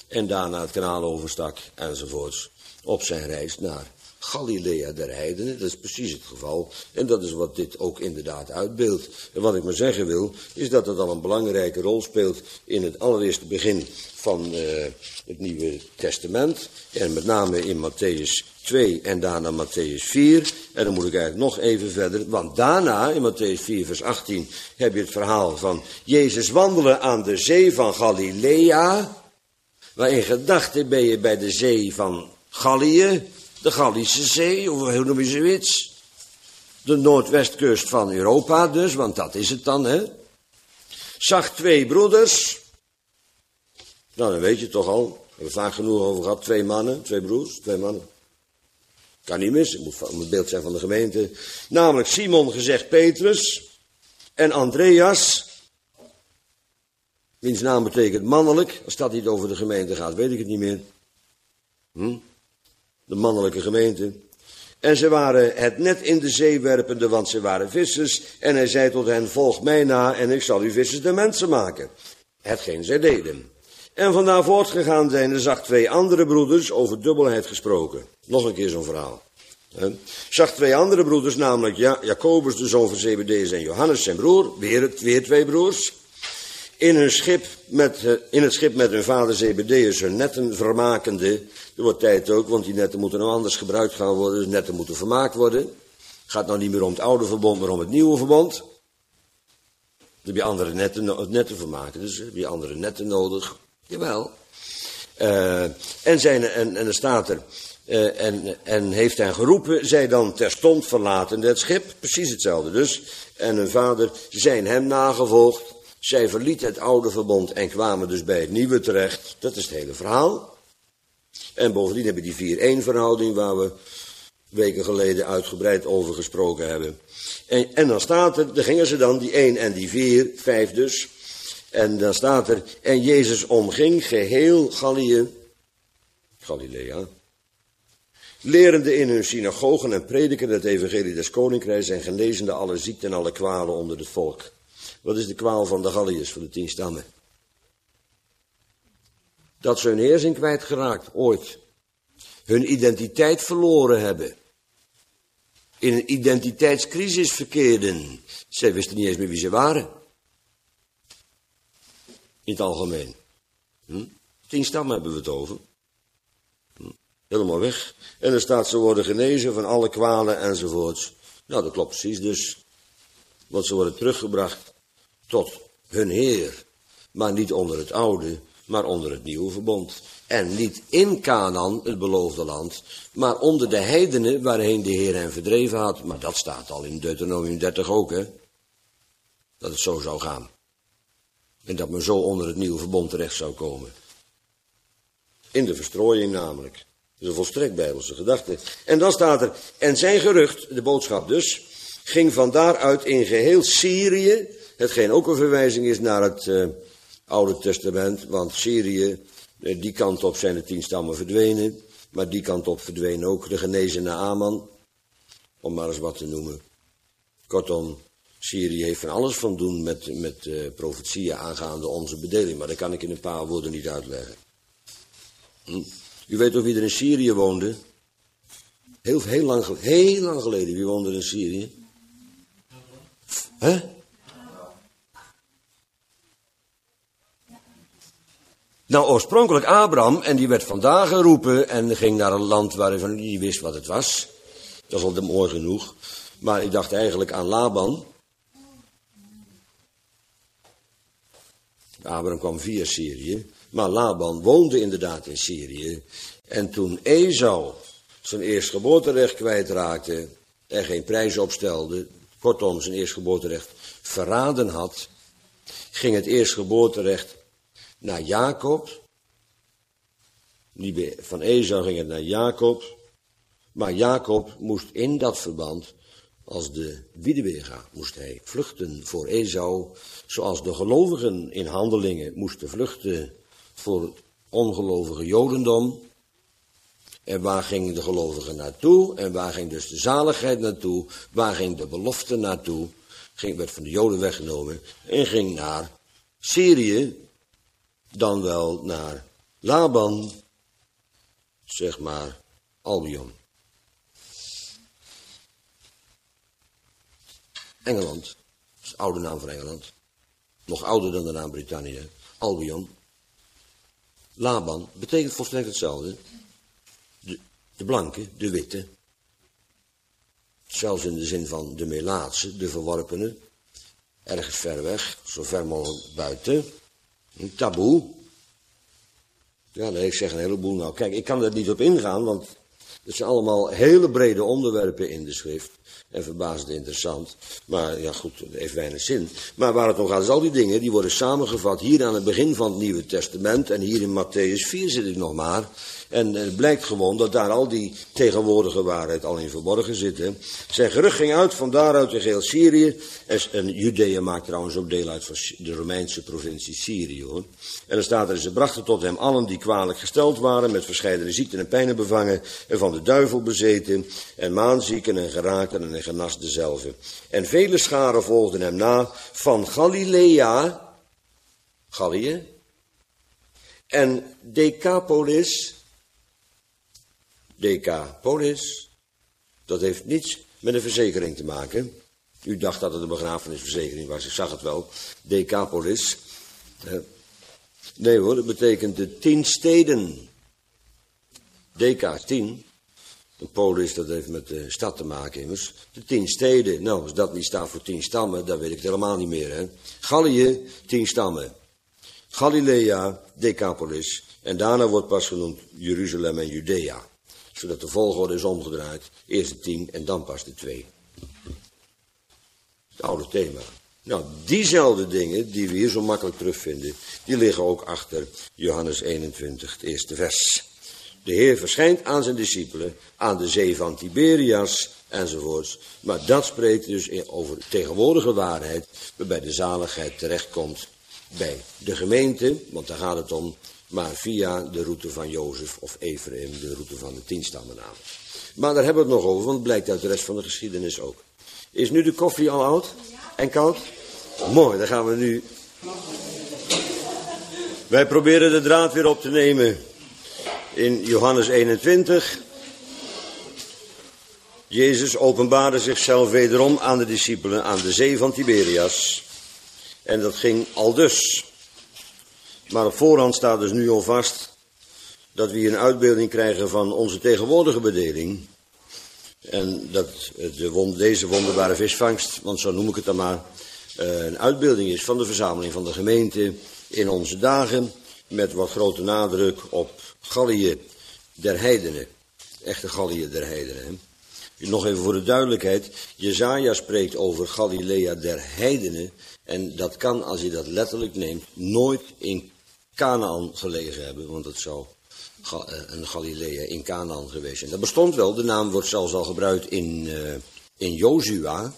en daarna het kanaal overstak enzovoorts op zijn reis naar Galilea der heidenen. Dat is precies het geval en dat is wat dit ook inderdaad uitbeeldt. En wat ik maar zeggen wil, is dat het al een belangrijke rol speelt in het allereerste begin van uh, het Nieuwe Testament. En met name in Matthäus twee en daarna Matthäus vier. En dan moet ik eigenlijk nog even verder, want daarna in Matthäus vier vers achttien heb je het verhaal van Jezus wandelen aan de zee van Galilea. Maar in gedachten ben je bij de zee van Gallië, de Gallische Zee, of hoe noem je zoiets? De noordwestkust van Europa dus, want dat is het dan, hè? Zag twee broeders. Nou, dan weet je toch al. We hebben het vaak genoeg over gehad. Twee mannen, twee broers, twee mannen. Kan niet mis, het moet het beeld zijn van de gemeente. Namelijk Simon, gezegd Petrus, en Andreas, wiens naam betekent mannelijk. Als dat niet over de gemeente gaat, weet ik het niet meer. Hm? De mannelijke gemeente. En ze waren het net in de zee werpende, want ze waren vissers. En hij zei tot hen, volg mij na en ik zal u vissers de mensen maken. Hetgeen zij deden. En vandaar voortgegaan zijn er zag twee andere broeders, over dubbelheid gesproken. Nog een keer zo'n verhaal. He. Zag twee andere broeders, namelijk ja, Jacobus, de zoon van Zebedeus, en Johannes, zijn broer. Weer, weer twee broers. In, hun schip met, uh, in het schip met hun vader Zebedeus hun netten vermakende. Er wordt tijd ook, want die netten moeten nou anders gebruikt gaan worden. Dus netten moeten vermaakt worden. Het gaat nou niet meer om het oude verbond, maar om het nieuwe verbond. Dan heb je andere netten, netten vermaken, dus heb je andere netten nodig. Jawel. Uh, en, zijn, en, en er staat er, uh, en, en heeft hen geroepen, zij dan terstond verlaten het schip. Precies hetzelfde dus. En hun vader zijn hem nagevolgd. Zij verlieten het oude verbond en kwamen dus bij het nieuwe terecht. Dat is het hele verhaal. En bovendien hebben die vier-één verhouding waar we weken geleden uitgebreid over gesproken hebben. En, en dan staat er, daar gingen ze dan, die één en die vier, vijf dus. En dan staat er, en Jezus omging geheel Gallië, Galilea, lerende in hun synagogen en predikende het evangelie des koninkrijks en genezende alle ziekten en alle kwalen onder het volk. Wat is de kwaal van de Galliërs, van de tien stammen? Dat ze hun heer zijn kwijtgeraakt, ooit. Hun identiteit verloren hebben. In een identiteitscrisis verkeerden. Zij wisten niet eens meer wie ze waren. In het algemeen. Hm? Tien stammen hebben we het over. Hm? Helemaal weg. En er staat, ze worden genezen van alle kwalen enzovoorts. Nou, dat klopt precies dus. Want ze worden teruggebracht tot hun Heer. Maar niet onder het oude, maar onder het nieuwe verbond. En niet in Canaan, het beloofde land, maar onder de heidenen waarheen de Heer hen verdreven had. Maar dat staat al in Deuteronomium dertig ook, hè. Dat het zo zou gaan. En dat men zo onder het nieuwe verbond terecht zou komen. In de verstrooiing namelijk. Dat is een volstrekt bijbelse gedachte. En dan staat er, en zijn gerucht, de boodschap dus, ging van daaruit in geheel Syrië, hetgeen ook een verwijzing is naar het uh, Oude Testament, want Syrië, uh, die kant op zijn de tien stammen verdwenen, maar die kant op verdween ook de genezene Aman, om maar eens wat te noemen. Kortom, Syrië heeft van alles van doen met, met uh, profetieën aangaande onze bedeling, maar dat kan ik in een paar woorden niet uitleggen. Hm? U weet ook wie er in Syrië woonde? Heel, heel, lang, heel lang geleden, wie woonde er in Syrië? Hè? Nou, oorspronkelijk Abraham, en die werd vandaag geroepen en ging naar een land waarvan hij niet wist wat het was. Dat is al mooi genoeg. Maar ik dacht eigenlijk aan Laban. Abraham kwam via Syrië, maar Laban woonde inderdaad in Syrië. En toen Esau zijn eerstgeboorterecht kwijtraakte en geen prijs opstelde, kortom zijn eerstgeboorterecht verraden had, ging het eerstgeboorterecht naar Jacob. Van Esau ging het naar Jacob, maar Jacob moest in dat verband, als de wiedeweerga, moest hij vluchten voor Esau, zoals de gelovigen in Handelingen moesten vluchten voor het ongelovige Jodendom. En waar gingen de gelovigen naartoe? En waar ging dus de zaligheid naartoe? Waar ging de belofte naartoe? Ging, werd van de Joden weggenomen en ging naar Syrië, dan wel naar Laban, zeg maar, Albion. Engeland, dat is de oude naam voor Engeland. Nog ouder dan de naam Brittannië. Albion. Laban betekent volstrekt hetzelfde. De, de blanke, de witte. Zelfs in de zin van de melaatse, de verworpene. Ergens ver weg, zo ver mogelijk buiten. Een taboe. Ja, nee, ik zeg een heleboel nou. Kijk, ik kan er niet op ingaan, want het zijn allemaal hele brede onderwerpen in de schrift. En verbazend interessant. Maar ja goed, dat heeft weinig zin. Maar waar het om gaat is al die dingen, die worden samengevat hier aan het begin van het Nieuwe Testament. En hier in Matthäus vier zit ik nog maar. En het blijkt gewoon dat daar al die tegenwoordige waarheid al in verborgen zit. Hè. Zijn gerucht ging uit van daaruit in geheel Syrië. En Judea maakt trouwens ook deel uit van de Romeinse provincie Syrië. Hoor. En dan staat er, ze brachten tot hem allen die kwalijk gesteld waren, met verscheidene ziekten en pijnen bevangen, en van de duivel bezeten, en maanzieken en geraakten en genas dezelfde. En vele scharen volgden hem na van Galilea, Gallië, en Decapolis, Decapolis, dat heeft niets met een verzekering te maken. U dacht dat het een begrafenisverzekering was, ik zag het wel. Decapolis. Nee hoor, dat betekent de tien steden. Deca, tien. Een polis, dat heeft met de stad te maken immers. De tien steden. Nou, als dat niet staat voor tien stammen, dan weet ik het helemaal niet meer. Hè. Gallië, tien stammen. Galilea, Decapolis. En daarna wordt pas genoemd Jeruzalem en Judea. Zodat de volgorde is omgedraaid. Eerst de tien en dan pas de twee. Het oude thema. Nou, diezelfde dingen die we hier zo makkelijk terugvinden, die liggen ook achter Johannes eenentwintig, het eerste vers. De Heer verschijnt aan zijn discipelen, aan de zee van Tiberias, enzovoorts. Maar dat spreekt dus over tegenwoordige waarheid, waarbij de zaligheid terechtkomt bij de gemeente, want daar gaat het om, maar via de route van Jozef of Ephraim, de route van de tien stammen namelijk. Maar daar hebben we het nog over, want het blijkt uit de rest van de geschiedenis ook. Is nu de koffie al oud en koud? Mooi, dan gaan we nu. Wij proberen de draad weer op te nemen in Johannes eenentwintig. Jezus openbaarde zichzelf wederom aan de discipelen aan de zee van Tiberias. En dat ging aldus. Maar op voorhand staat dus nu al vast dat we hier een uitbeelding krijgen van onze tegenwoordige bedeling. En dat de, deze wonderbare visvangst, want zo noem ik het dan maar, een uitbeelding is van de verzameling van de gemeente in onze dagen, met wat grote nadruk op Gallië der heidenen. Echte Gallië der heidenen. Hè. Nog even voor de duidelijkheid, Jesaja spreekt over Galilea der heidenen, en dat kan, als je dat letterlijk neemt, nooit in Canaan gelegen hebben, want het zou een Galilea in Canaan geweest zijn. Dat bestond wel, de naam wordt zelfs al gebruikt in, uh, in Jozua,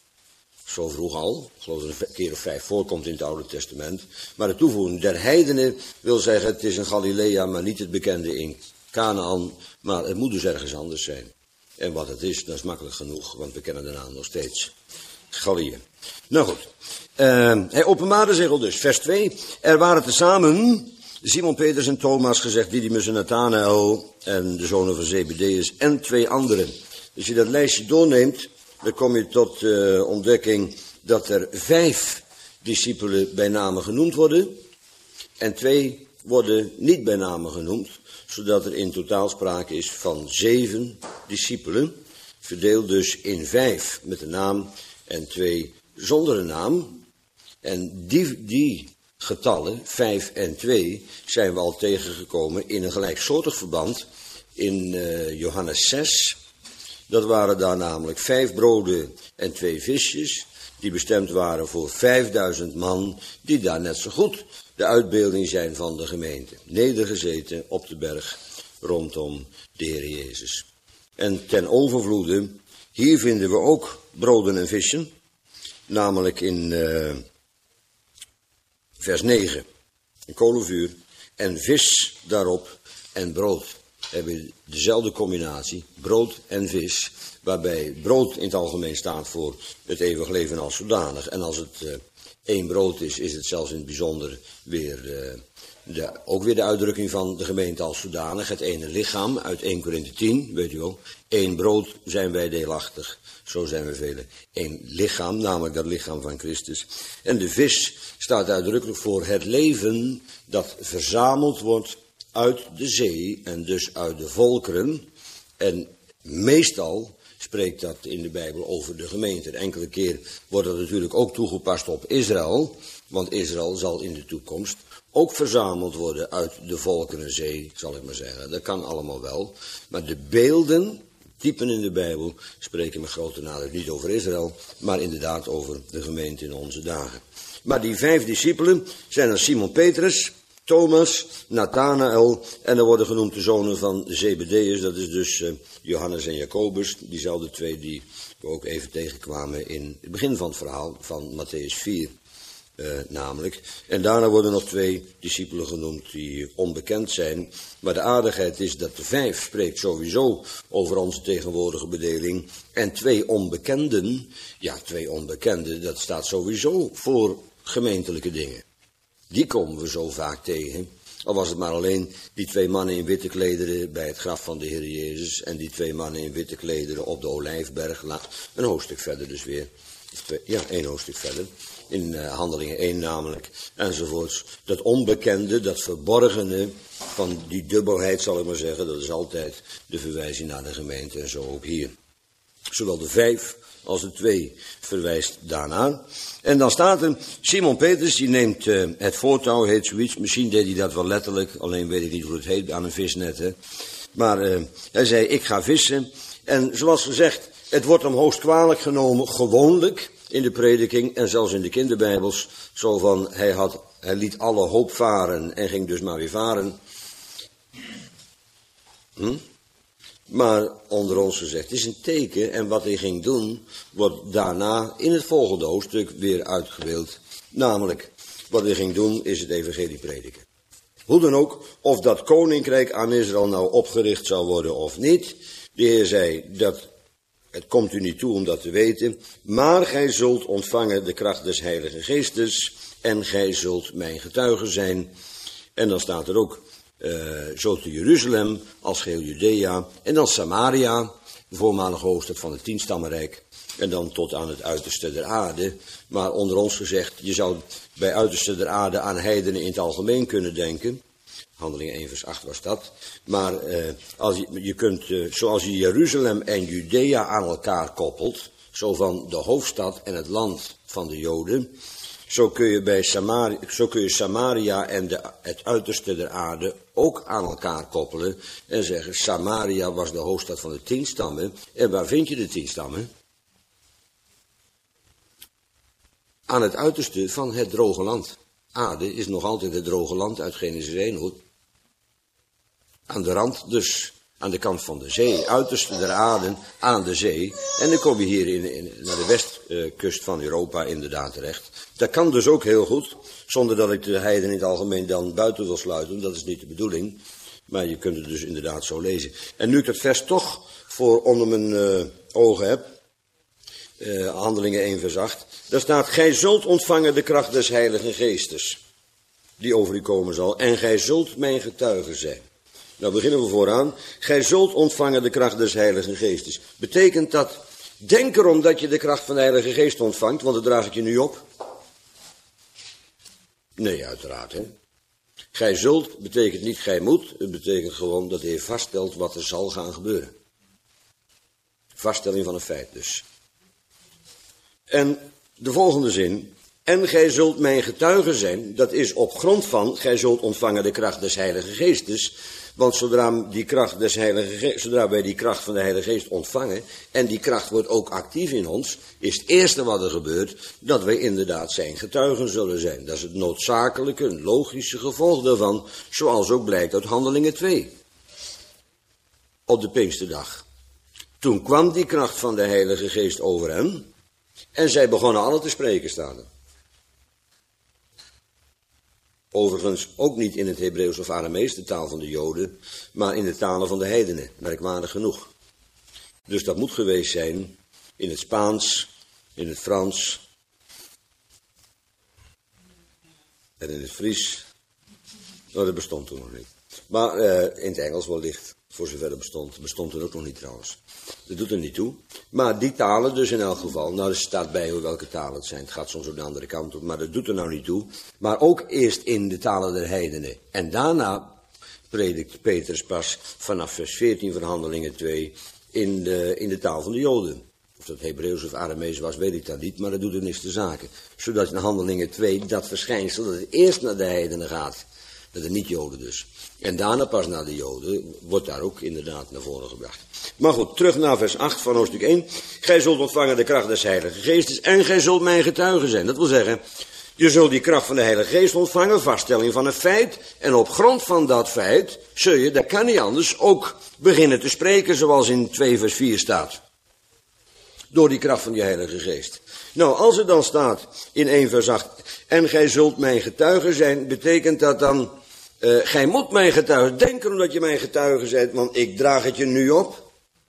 zo vroeg al, ik geloof dat het een keer of vijf voorkomt in het Oude Testament. Maar de toevoeging der heidenen wil zeggen, het is een Galilea, maar niet het bekende in Canaan, maar het moet dus ergens anders zijn. En wat het is, dat is makkelijk genoeg, want we kennen de naam nog steeds. Gallië. Nou goed, uh, hij openbaarde zich al dus, vers twee. Er waren tezamen Simon Petrus en Thomas, gezegd Didymus en Nathanael en de zonen van Zebedeus en twee anderen. Als je dat lijstje doorneemt, dan kom je tot uh, ontdekking dat er vijf discipelen bij name genoemd worden. En twee worden niet bij name genoemd, zodat er in totaal sprake is van zeven discipelen. Verdeeld dus in vijf met een naam en twee zonder een naam. En die, die getallen, vijf en twee, zijn we al tegengekomen in een gelijksoortig verband in uh, Johannes zes. Dat waren daar namelijk vijf broden en twee visjes, die bestemd waren voor vijfduizend man, die daar net zo goed de uitbeelding zijn van de gemeente. Nedergezeten op de berg rondom de Heer Jezus. En ten overvloede, hier vinden we ook broden en vissen, namelijk in uh, vers negen, een kolenvuur, en vis daarop en brood. We hebben dezelfde combinatie, brood en vis, waarbij brood in het algemeen staat voor het eeuwig leven als zodanig. En als het uh, één brood is, is het zelfs in het bijzonder weer, uh, de, ook weer de uitdrukking van de gemeente als zodanig. Het ene lichaam uit Eerste Korinthe tien, weet u wel. Eén brood zijn wij deelachtig. Zo zijn we velen. Eén lichaam, namelijk dat lichaam van Christus. En de vis staat uitdrukkelijk voor het leven dat verzameld wordt uit de zee en dus uit de volkeren. En meestal spreekt dat in de Bijbel over de gemeente. En enkele keer wordt dat natuurlijk ook toegepast op Israël. Want Israël zal in de toekomst ook verzameld worden uit de volkerenzee, zal ik maar zeggen. Dat kan allemaal wel. Maar de beelden, typen in de Bijbel, spreken met grote nadruk niet over Israël, maar inderdaad over de gemeente in onze dagen. Maar die vijf discipelen zijn er Simon Petrus, Thomas, Nathanael en er worden genoemd de zonen van Zebedeus. Dat is dus uh, Johannes en Jacobus, diezelfde twee die we ook even tegenkwamen in het begin van het verhaal van Matthäus vier. Uh, namelijk. En daarna worden nog twee discipelen genoemd die onbekend zijn. Maar de aardigheid is dat de vijf spreekt sowieso over onze tegenwoordige bedeling. En twee onbekenden, ja twee onbekenden, dat staat sowieso voor gemeentelijke dingen. Die komen we zo vaak tegen. Al was het maar alleen die twee mannen in witte klederen bij het graf van de Heer Jezus. En die twee mannen in witte klederen op de Olijfberg. Een hoofdstuk verder dus weer. Ja, één hoofdstuk verder. In uh, Handelingen één namelijk, enzovoorts. Dat onbekende, dat verborgene van die dubbelheid, zal ik maar zeggen, dat is altijd de verwijzing naar de gemeente en zo ook hier. Zowel de vijf als de twee verwijst daarnaar. En dan staat er, Simon Petrus, die neemt uh, het voortouw, heet zoiets. Misschien deed hij dat wel letterlijk, alleen weet ik niet hoe het heet aan een visnet. Hè. Maar uh, hij zei, ik ga vissen. En zoals gezegd, het wordt hem hoogst kwalijk genomen, gewoonlijk in de prediking en zelfs in de kinderbijbels. Zo van, hij, had, hij liet alle hoop varen en ging dus maar weer varen. Hm? Maar onder ons gezegd, het is een teken en wat hij ging doen, wordt daarna in het volgende hoofdstuk weer uitgebeeld. Namelijk, wat hij ging doen is het evangelie prediken. Hoe dan ook, of dat koninkrijk aan Israël nou opgericht zou worden of niet. De Heer zei, dat, het komt u niet toe om dat te weten, maar gij zult ontvangen de kracht des Heilige Geestes en gij zult mijn getuige zijn. En dan staat er ook, Uh, zo te Jeruzalem als geheel Judea en dan Samaria, de voormalige hoofdstad van het tienstammenrijk, en dan tot aan het uiterste der aarde. Maar onder ons gezegd, je zou bij uiterste der aarde aan heidenen in het algemeen kunnen denken. Handelingen één vers acht was dat. Maar uh, als je, je kunt, uh, zoals je Jeruzalem en Judea aan elkaar koppelt, zo van de hoofdstad en het land van de Joden, Zo kun je, bij Samaria, zo kun je Samaria en de, het uiterste der aarde ook aan elkaar koppelen en zeggen, Samaria was de hoofdstad van de tien stammen. En waar vind je de tien stammen? Aan het uiterste van het droge land. Aarde is nog altijd het droge land uit Genesis één, hoor. Aan de rand dus, aan de kant van de zee, uiterste der aarde, aan de zee. En dan kom je hier in, in, naar de westkust van Europa inderdaad terecht. Dat kan dus ook heel goed, zonder dat ik de heiden in het algemeen dan buiten wil sluiten. Dat is niet de bedoeling, maar je kunt het dus inderdaad zo lezen. En nu ik het vers toch voor onder mijn uh, ogen heb, uh, Handelingen één vers acht, daar staat, gij zult ontvangen de kracht des Heiligen Geestes, die over u komen zal, en gij zult mijn getuige zijn. Nou beginnen we vooraan. Gij zult ontvangen de kracht des Heiligen Geestes. Betekent dat, denk erom dat je de kracht van de Heilige Geest ontvangt, want dat draag ik je nu op. Nee, uiteraard, hè. Gij zult betekent niet gij moet, het betekent gewoon dat de Heer vaststelt wat er zal gaan gebeuren. Vaststelling van een feit dus. En de volgende zin, en gij zult mijn getuige zijn, dat is op grond van, gij zult ontvangen de kracht des Heilige Geestes. Want zodra, die kracht des Heilige Geest, zodra wij die kracht van de Heilige Geest ontvangen, en die kracht wordt ook actief in ons, is het eerste wat er gebeurt, dat wij inderdaad zijn getuigen zullen zijn. Dat is het noodzakelijke, een logische gevolg daarvan, zoals ook blijkt uit Handelingen twee. Op de Pinksterdag. Toen kwam die kracht van de Heilige Geest over hen, en zij begonnen alle te spreken, staat er. Overigens ook niet in het Hebreeuws of Aramees, de taal van de Joden, maar in de talen van de heidenen, merkwaardig genoeg. Dus dat moet geweest zijn in het Spaans, in het Frans, En in het Fries, nou, dat bestond toen nog niet. Maar uh, in het Engels wellicht, voor zover het bestond. Bestond er ook nog niet trouwens. Dat doet er niet toe. Maar die talen dus in elk geval. Nou, er staat bij welke talen het zijn. Het gaat soms op de andere kant op, maar dat doet er nou niet toe. Maar ook eerst in de talen der heidenen. En daarna predikt Petrus pas vanaf vers veertien van Handelingen twee in de, in de taal van de Joden. Of dat Hebreeuws of Aramees was, weet ik dat niet, maar dat doet er niks te zaken. Zodat in Handelingen twee dat verschijnsel, dat het eerst naar de heidenen gaat. Naar de niet-Joden dus. En daarna pas naar de Joden, wordt daar ook inderdaad naar voren gebracht. Maar goed, terug naar vers acht van hoofdstuk één. Gij zult ontvangen de kracht des Heilige Geestes en gij zult mijn getuige zijn. Dat wil zeggen, je zult die kracht van de Heilige Geest ontvangen, vaststelling van een feit. En op grond van dat feit zul je, dat kan niet anders, ook beginnen te spreken zoals in twee vers vier staat. Door die kracht van die Heilige Geest. Nou, als er dan staat in één vers acht, en gij zult mijn getuige zijn, betekent dat dan, uh, gij moet mijn getuige, denk erom dat je mijn getuige bent, want ik draag het je nu op.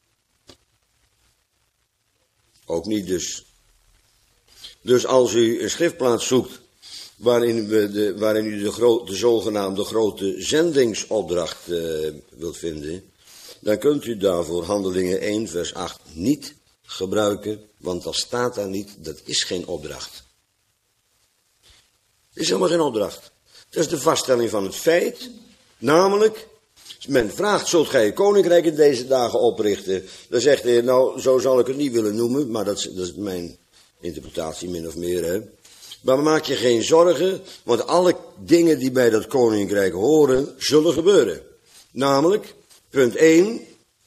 Ook niet dus. Dus als u een schriftplaats zoekt, waarin, we de, waarin u de, gro- de zogenaamde grote zendingsopdracht uh, wilt vinden, dan kunt u daarvoor Handelingen één vers acht niet gebruiken, want dat staat daar niet, dat is geen opdracht. Het is helemaal geen opdracht. Dat is de vaststelling van het feit, namelijk, als men vraagt, zult gij je koninkrijk in deze dagen oprichten, dan zegt hij, nou, zo zal ik het niet willen noemen, maar dat is, dat is mijn interpretatie min of meer, hè. Maar maak je geen zorgen, want alle dingen die bij dat koninkrijk horen, zullen gebeuren. Namelijk, punt één,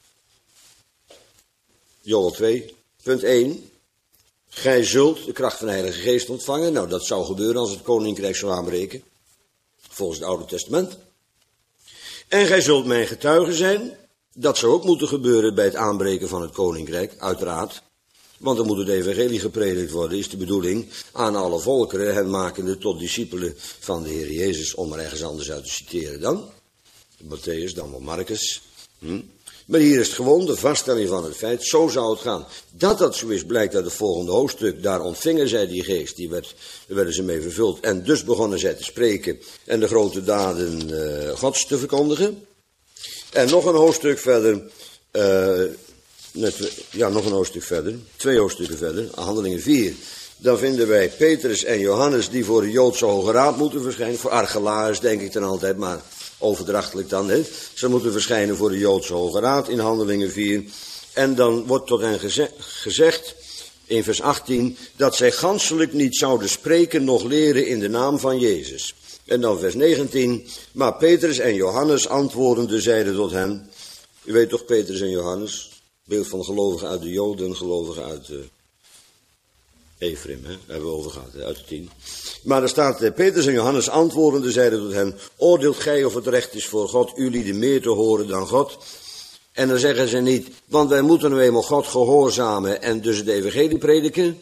Joel twee, punt één. Gij zult de kracht van de Heilige Geest ontvangen. Nou, dat zou gebeuren als het koninkrijk zou aanbreken. Volgens het Oude Testament. En gij zult mijn getuige zijn. Dat zou ook moeten gebeuren bij het aanbreken van het koninkrijk, uiteraard. Want dan moet het evangelie gepredikt worden, is de bedoeling, aan alle volkeren, hen makende tot discipelen van de Heer Jezus, om er ergens anders uit te citeren dan. Matthäus, dan wel Marcus. Hm? Maar hier is het gewoon de vaststelling van het feit, zo zou het gaan. Dat dat zo is, blijkt uit het volgende hoofdstuk. Daar ontvingen zij die geest, die werd, daar werden ze mee vervuld. En dus begonnen zij te spreken en de grote daden uh, Gods te verkondigen. En nog een hoofdstuk verder, uh, net, ja nog een hoofdstuk verder, twee hoofdstukken verder, Handelingen vier. Dan vinden wij Petrus en Johannes die voor de Joodse Hoge Raad moeten verschijnen. Voor Archelaus denk ik dan altijd, maar overdrachtelijk dan. Hè. Ze moeten verschijnen voor de Joodse Hoge Raad in Handelingen vier. En dan wordt tot hen geze- gezegd, in vers achttien, dat zij ganselijk niet zouden spreken noch leren in de naam van Jezus. En dan vers negentien, maar Petrus en Johannes antwoordende zeiden tot hen, u weet toch Petrus en Johannes, beeld van gelovigen uit de Joden, gelovigen uit de Ephraim, hè, hebben we over gehad, hè, uit de tien. Maar er staat, eh, Petrus en Johannes antwoordende zeiden tot hen, oordeelt gij of het recht is voor God, jullie meer te horen dan God? En dan zeggen ze niet, want wij moeten nu eenmaal God gehoorzamen en dus het evangelie prediken.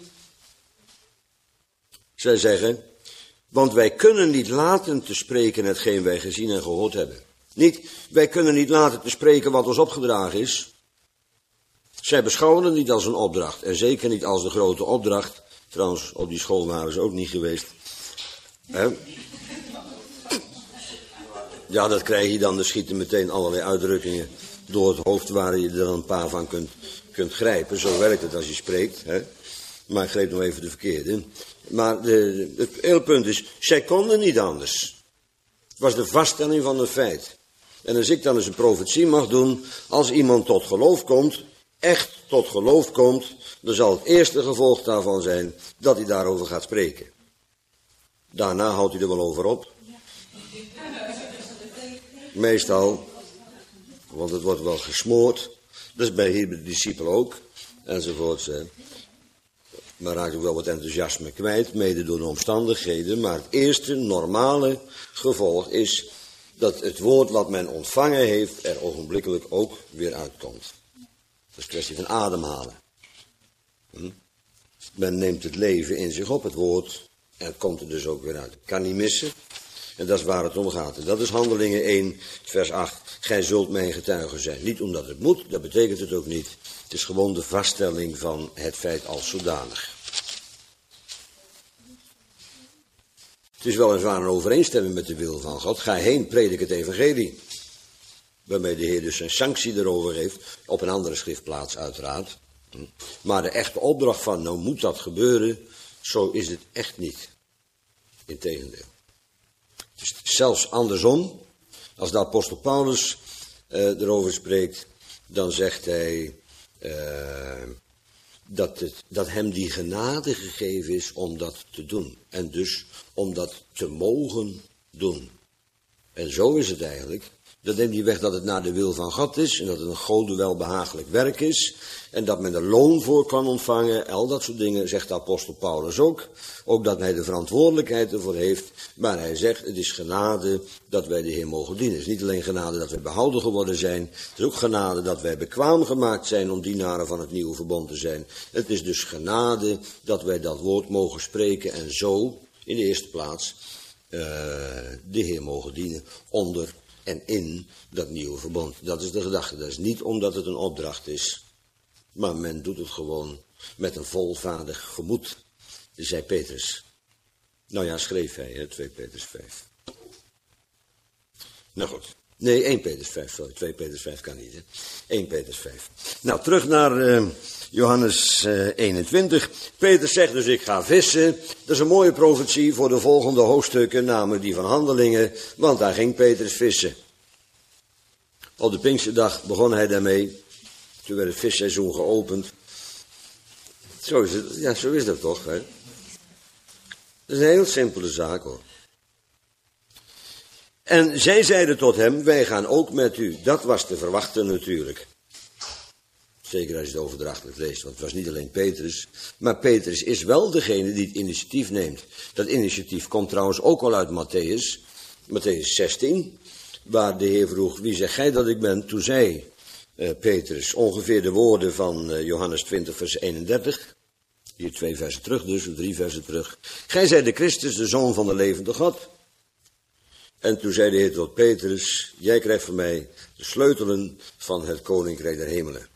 Zij zeggen, want wij kunnen niet laten te spreken hetgeen wij gezien en gehoord hebben. Niet, wij kunnen niet laten te spreken wat ons opgedragen is. Zij beschouwen het niet als een opdracht en zeker niet als de grote opdracht. Trouwens, op die school waren ze ook niet geweest. He? Ja, dat krijg je dan. Er schieten meteen allerlei uitdrukkingen door het hoofd waar je er dan een paar van kunt, kunt grijpen. Zo werkt het als je spreekt. He? Maar ik greep nog even de verkeerde. Maar de, het hele punt is, zij konden niet anders. Het was de vaststelling van een feit. En als ik dan eens een profetie mag doen, als iemand tot geloof komt, echt tot geloof komt, dan zal het eerste gevolg daarvan zijn dat hij daarover gaat spreken. Daarna houdt hij er wel over op. Meestal, want het wordt wel gesmoord. Dat is bij hier bij de discipelen ook, enzovoorts. Maar raakt ook wel wat enthousiasme kwijt, mede door de omstandigheden. Maar het eerste normale gevolg is dat het woord wat men ontvangen heeft er ogenblikkelijk ook weer uitkomt. Dat is een kwestie van ademhalen. Hm? Men neemt het leven in zich op, het woord, en het komt er dus ook weer uit. Kan niet missen. En dat is waar het om gaat. En dat is Handelingen één, vers acht. Gij zult mijn getuige zijn. Niet omdat het moet, dat betekent het ook niet. Het is gewoon de vaststelling van het feit als zodanig. Het is weliswaar een overeenstemming met de wil van God. Ga heen, predik het evangelie. Waarmee de Heer dus zijn sanctie erover heeft. Op een andere schriftplaats uiteraard. Maar de echte opdracht van, nou moet dat gebeuren. Zo is het echt niet. Integendeel. Het is zelfs andersom. Als de apostel Paulus uh, erover spreekt. Dan zegt hij. Uh, dat, het, dat hem die genade gegeven is om dat te doen. En dus om dat te mogen doen. En zo is het eigenlijk. Dat neemt niet weg dat het naar de wil van God is. En dat het een Gode welbehagelijk werk is. En dat men er loon voor kan ontvangen. Al dat soort dingen zegt de apostel Paulus ook. Ook dat hij de verantwoordelijkheid ervoor heeft. Maar hij zegt, het is genade dat wij de Heer mogen dienen. Het is niet alleen genade dat wij behouden geworden zijn. Het is ook genade dat wij bekwaam gemaakt zijn om dienaren van het nieuwe verbond te zijn. Het is dus genade dat wij dat woord mogen spreken. En zo, in de eerste plaats, uh, de Heer mogen dienen onder en in dat nieuwe verbond. Dat is de gedachte. Dat is niet omdat het een opdracht is. Maar men doet het gewoon met een volvaardig gemoed. Zei Petrus. Nou ja, schreef hij, hè, twee Petrus vijf. Nou goed. Nee, één Petrus vijf, sorry. twee Petrus vijf kan niet, hè. één Petrus vijf. Nou, terug naar uh, Johannes uh, eenentwintig. Petrus zegt dus, ik ga vissen. Dat is een mooie profetie voor de volgende hoofdstukken, namelijk die van Handelingen. Want daar ging Petrus vissen. Op de Pinksterdag begon hij daarmee. Toen werd het visseizoen geopend. Zo is het, ja, zo is dat toch, hè. Dat is een heel simpele zaak, hoor. En zij zeiden tot hem, wij gaan ook met u. Dat was te verwachten natuurlijk. Zeker als je het overdrachtelijk leest, want het was niet alleen Petrus. Maar Petrus is wel degene die het initiatief neemt. Dat initiatief komt trouwens ook al uit Matthäus. Matthäus zestien, waar de Heer vroeg, wie zeg gij dat ik ben? Toen zei uh, Petrus ongeveer de woorden van uh, Johannes twintig vers eenendertig. Hier twee versen terug dus, of drie versen terug. Gij zijt de Christus, de Zoon van de levende God. En toen zei de Heer tot Petrus, jij krijgt van mij de sleutelen van het koninkrijk der hemelen.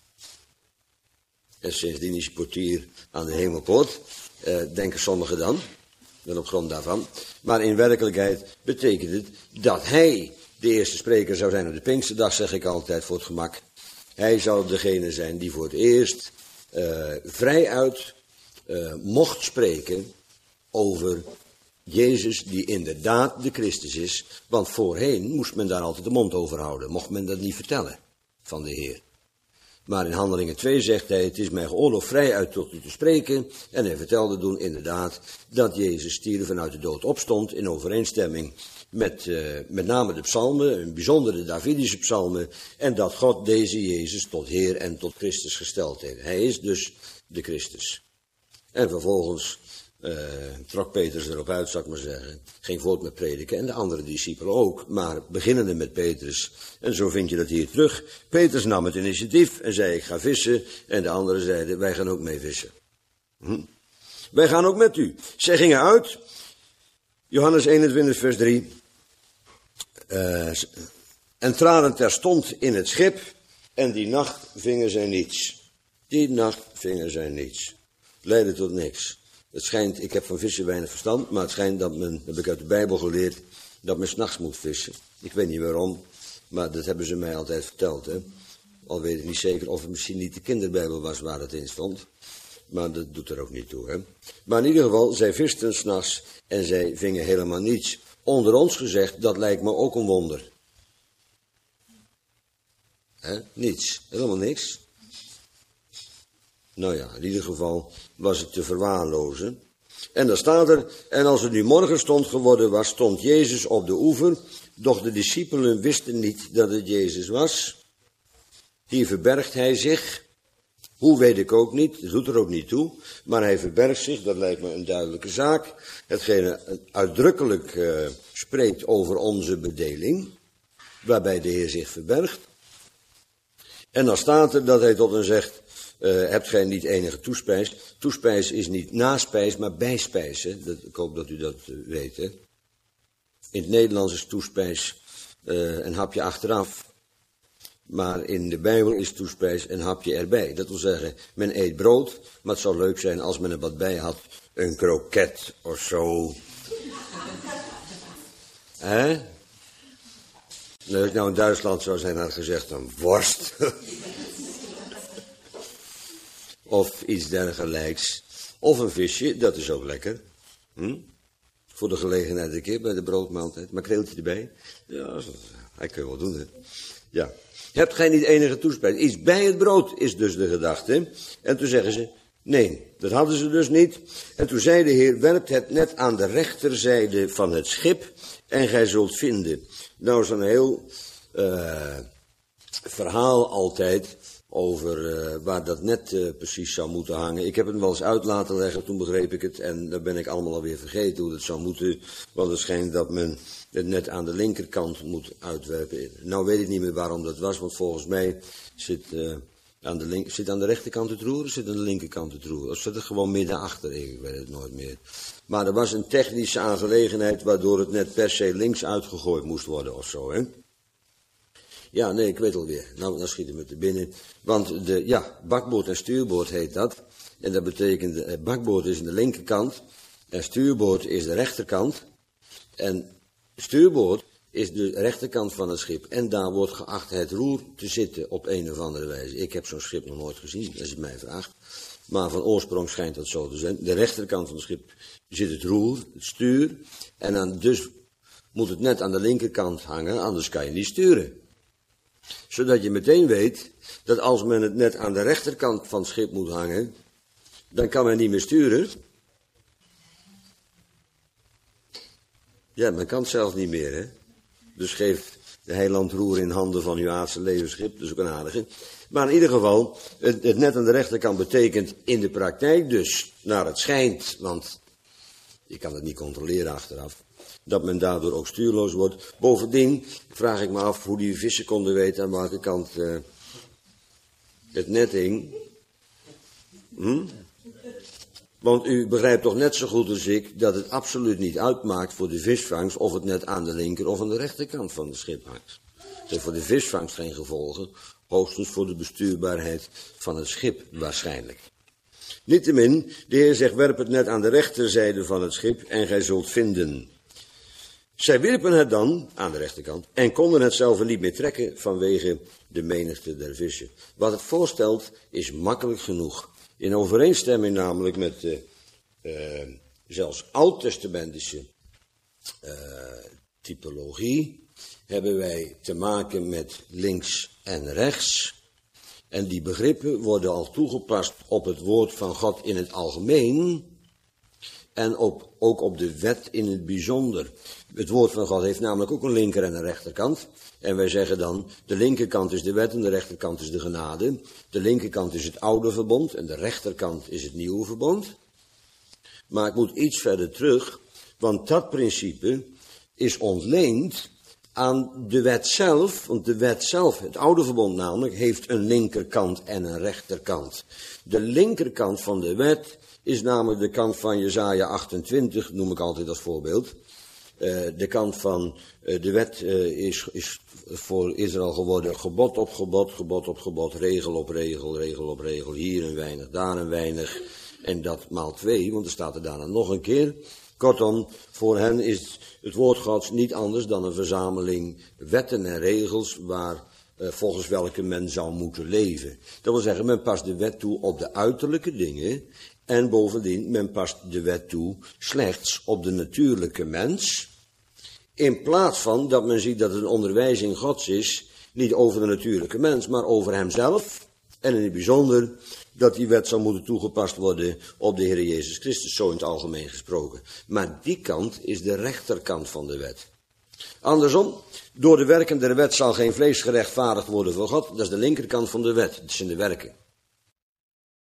En sindsdien is hij portier aan de hemelpoort, eh, denken sommigen dan, wel op grond daarvan. Maar in werkelijkheid betekent het dat hij de eerste spreker zou zijn op de Pinksterdag, zeg ik altijd voor het gemak. Hij zou degene zijn die voor het eerst uh, vrijuit uh, mocht spreken over Jezus die inderdaad de Christus is. Want voorheen moest men daar altijd de mond over houden. Mocht men dat niet vertellen van de Heer. Maar in Handelingen twee zegt hij, het is mij geoorloofd vrijuit tot u te spreken. En hij vertelde toen inderdaad dat Jezus stierf vanuit de dood opstond in overeenstemming met uh, met name de psalmen, een bijzondere Davidische psalmen. En dat God deze Jezus tot Heer en tot Christus gesteld heeft. Hij is dus de Christus. En vervolgens uh, trok Petrus erop uit, zou ik maar zeggen. Ging voort met prediken en de andere discipelen ook. Maar beginnende met Petrus. En zo vind je dat hier terug. Petrus nam het initiatief en zei ik ga vissen. En de anderen zeiden wij gaan ook mee vissen. Hm? Wij gaan ook met u. Zij gingen uit. Johannes eenentwintig vers drie. Uh, en traden terstond in het schip. En die nacht vingen zij niets. Die nacht vingen zij niets. Leidde tot niks. Het schijnt, ik heb van vissen weinig verstand, maar het schijnt dat men, dat heb ik uit de Bijbel geleerd, dat men 's nachts moet vissen. Ik weet niet waarom, maar dat hebben ze mij altijd verteld. Hè. Al weet ik niet zeker of het misschien niet de kinderbijbel was waar het in stond. Maar dat doet er ook niet toe. Hè. Maar in ieder geval, zij visten 's nachts en zij vingen helemaal niets. Onder ons gezegd, dat lijkt me ook een wonder. Hè? Niets, helemaal niks. Nou ja, in ieder geval was het te verwaarlozen. En dan staat er, en als het nu morgenstond geworden was, stond Jezus op de oever, doch de discipelen wisten niet dat het Jezus was. Hier verbergt hij zich. Hoe weet ik ook niet, dat doet er ook niet toe. Maar hij verbergt zich, dat lijkt me een duidelijke zaak. Hetgene uitdrukkelijk uh, spreekt over onze bedeling, waarbij de Heer zich verbergt. En dan staat er dat hij tot hen zegt, uh, hebt gij niet enige toespijs? Toespijs is niet naspijs, maar bijspijs. Hè? Dat, ik hoop dat u dat uh, weet. Hè? In het Nederlands is toespijs uh, een hapje achteraf. Maar in de Bijbel is toespijs een hapje erbij. Dat wil zeggen, men eet brood, maar het zou leuk zijn als men er wat bij had. Een kroket of zo. Hè? Nou, als ik nou in Duitsland zou zijn, had ik gezegd een worst. Of iets dergelijks. Of een visje, dat is ook lekker. Hm? Voor de gelegenheid een keer bij de broodmaaltijd. Makreeltje erbij. Ja, dat kun je wel doen, hè. Ja. Hebt gij niet enige toespeling? Iets bij het brood is dus de gedachte. En toen zeggen ze, nee, dat hadden ze dus niet. En toen zei de Heer, werpt het net aan de rechterzijde van het schip en gij zult vinden. Nou is een heel uh, verhaal altijd over uh, waar dat net uh, precies zou moeten hangen. Ik heb het wel eens uit laten leggen, toen begreep ik het. En dan ben ik allemaal alweer vergeten hoe dat zou moeten. Want het schijnt dat men het net aan de linkerkant moet uitwerpen. Nou weet ik niet meer waarom dat was, want volgens mij zit, uh, aan, de link, zit aan de rechterkant het roer of zit aan de linkerkant het roer? Of zit het gewoon midden achter? Ik weet het nooit meer. Maar er was een technische aangelegenheid waardoor het net per se links uitgegooid moest worden of zo, hè? Ja, nee, ik weet alweer. Nou, dan schieten we te binnen. Want de, ja, bakboord en stuurboord heet dat. En dat betekent, eh, bakboord is aan de linkerkant en stuurboord is de rechterkant. En stuurboord is de rechterkant van het schip. En daar wordt geacht het roer te zitten op een of andere wijze. Ik heb zo'n schip nog nooit gezien, als je mij vraagt. Maar van oorsprong schijnt dat zo te zijn. De rechterkant van het schip zit het roer, het stuur. En dan dus moet het net aan de linkerkant hangen, anders kan je niet sturen. Zodat je meteen weet dat als men het net aan de rechterkant van het schip moet hangen, dan kan men niet meer sturen. Ja, men kan het zelf niet meer, hè. Dus geef de heiland roer in handen van uw aardse levensschip, dat is ook een aardige. Maar in ieder geval, het, het net aan de rechterkant betekent in de praktijk dus, naar het schijnt, want je kan het niet controleren achteraf, dat men daardoor ook stuurloos wordt. Bovendien vraag ik me af hoe die vissen konden weten aan welke kant uh, het net hing. Hm? Want u begrijpt toch net zo goed als ik dat het absoluut niet uitmaakt voor de visvangst of het net aan de linker of aan de rechterkant van het schip hangt. Het heeft voor de visvangst geen gevolgen, hoogstens voor de bestuurbaarheid van het schip waarschijnlijk. Niettemin, de Heer zegt, werp het net aan de rechterzijde van het schip en gij zult vinden. Zij wierpen het dan aan de rechterkant en konden het zelf niet meer trekken vanwege de menigte der vissen. Wat het voorstelt is makkelijk genoeg. In overeenstemming namelijk met de uh, zelfs oud-testamentische uh, typologie hebben wij te maken met links en rechts. En die begrippen worden al toegepast op het woord van God in het algemeen en op, ook op de wet in het bijzonder. Het woord van God heeft namelijk ook een linker en een rechterkant. En wij zeggen dan, de linkerkant is de wet en de rechterkant is de genade. De linkerkant is het oude verbond en de rechterkant is het nieuwe verbond. Maar ik moet iets verder terug, want dat principe is ontleend aan de wet zelf. Want de wet zelf, het oude verbond namelijk, heeft een linkerkant en een rechterkant. De linkerkant van de wet is namelijk de kant van Jesaja achtentwintig, noem ik altijd als voorbeeld. Uh, de kant van uh, de wet uh, is, is voor Israël geworden gebod op gebod, gebod op gebod, regel op regel, regel op regel, hier een weinig, daar een weinig, en dat maal twee, want er staat er daarna nog een keer. Kortom, voor hen is het woord Gods niet anders dan een verzameling wetten en regels waar uh, volgens welke men zou moeten leven. Dat wil zeggen, men past de wet toe op de uiterlijke dingen. En bovendien, men past de wet toe slechts op de natuurlijke mens. In plaats van dat men ziet dat het een onderwijzing Gods is, niet over de natuurlijke mens, maar over hemzelf. En in het bijzonder dat die wet zou moeten toegepast worden op de Heer Jezus Christus, zo in het algemeen gesproken. Maar die kant is de rechterkant van de wet. Andersom, door de werken der wet zal geen vlees gerechtvaardigd worden voor God. Dat is de linkerkant van de wet, dat zijn de werken.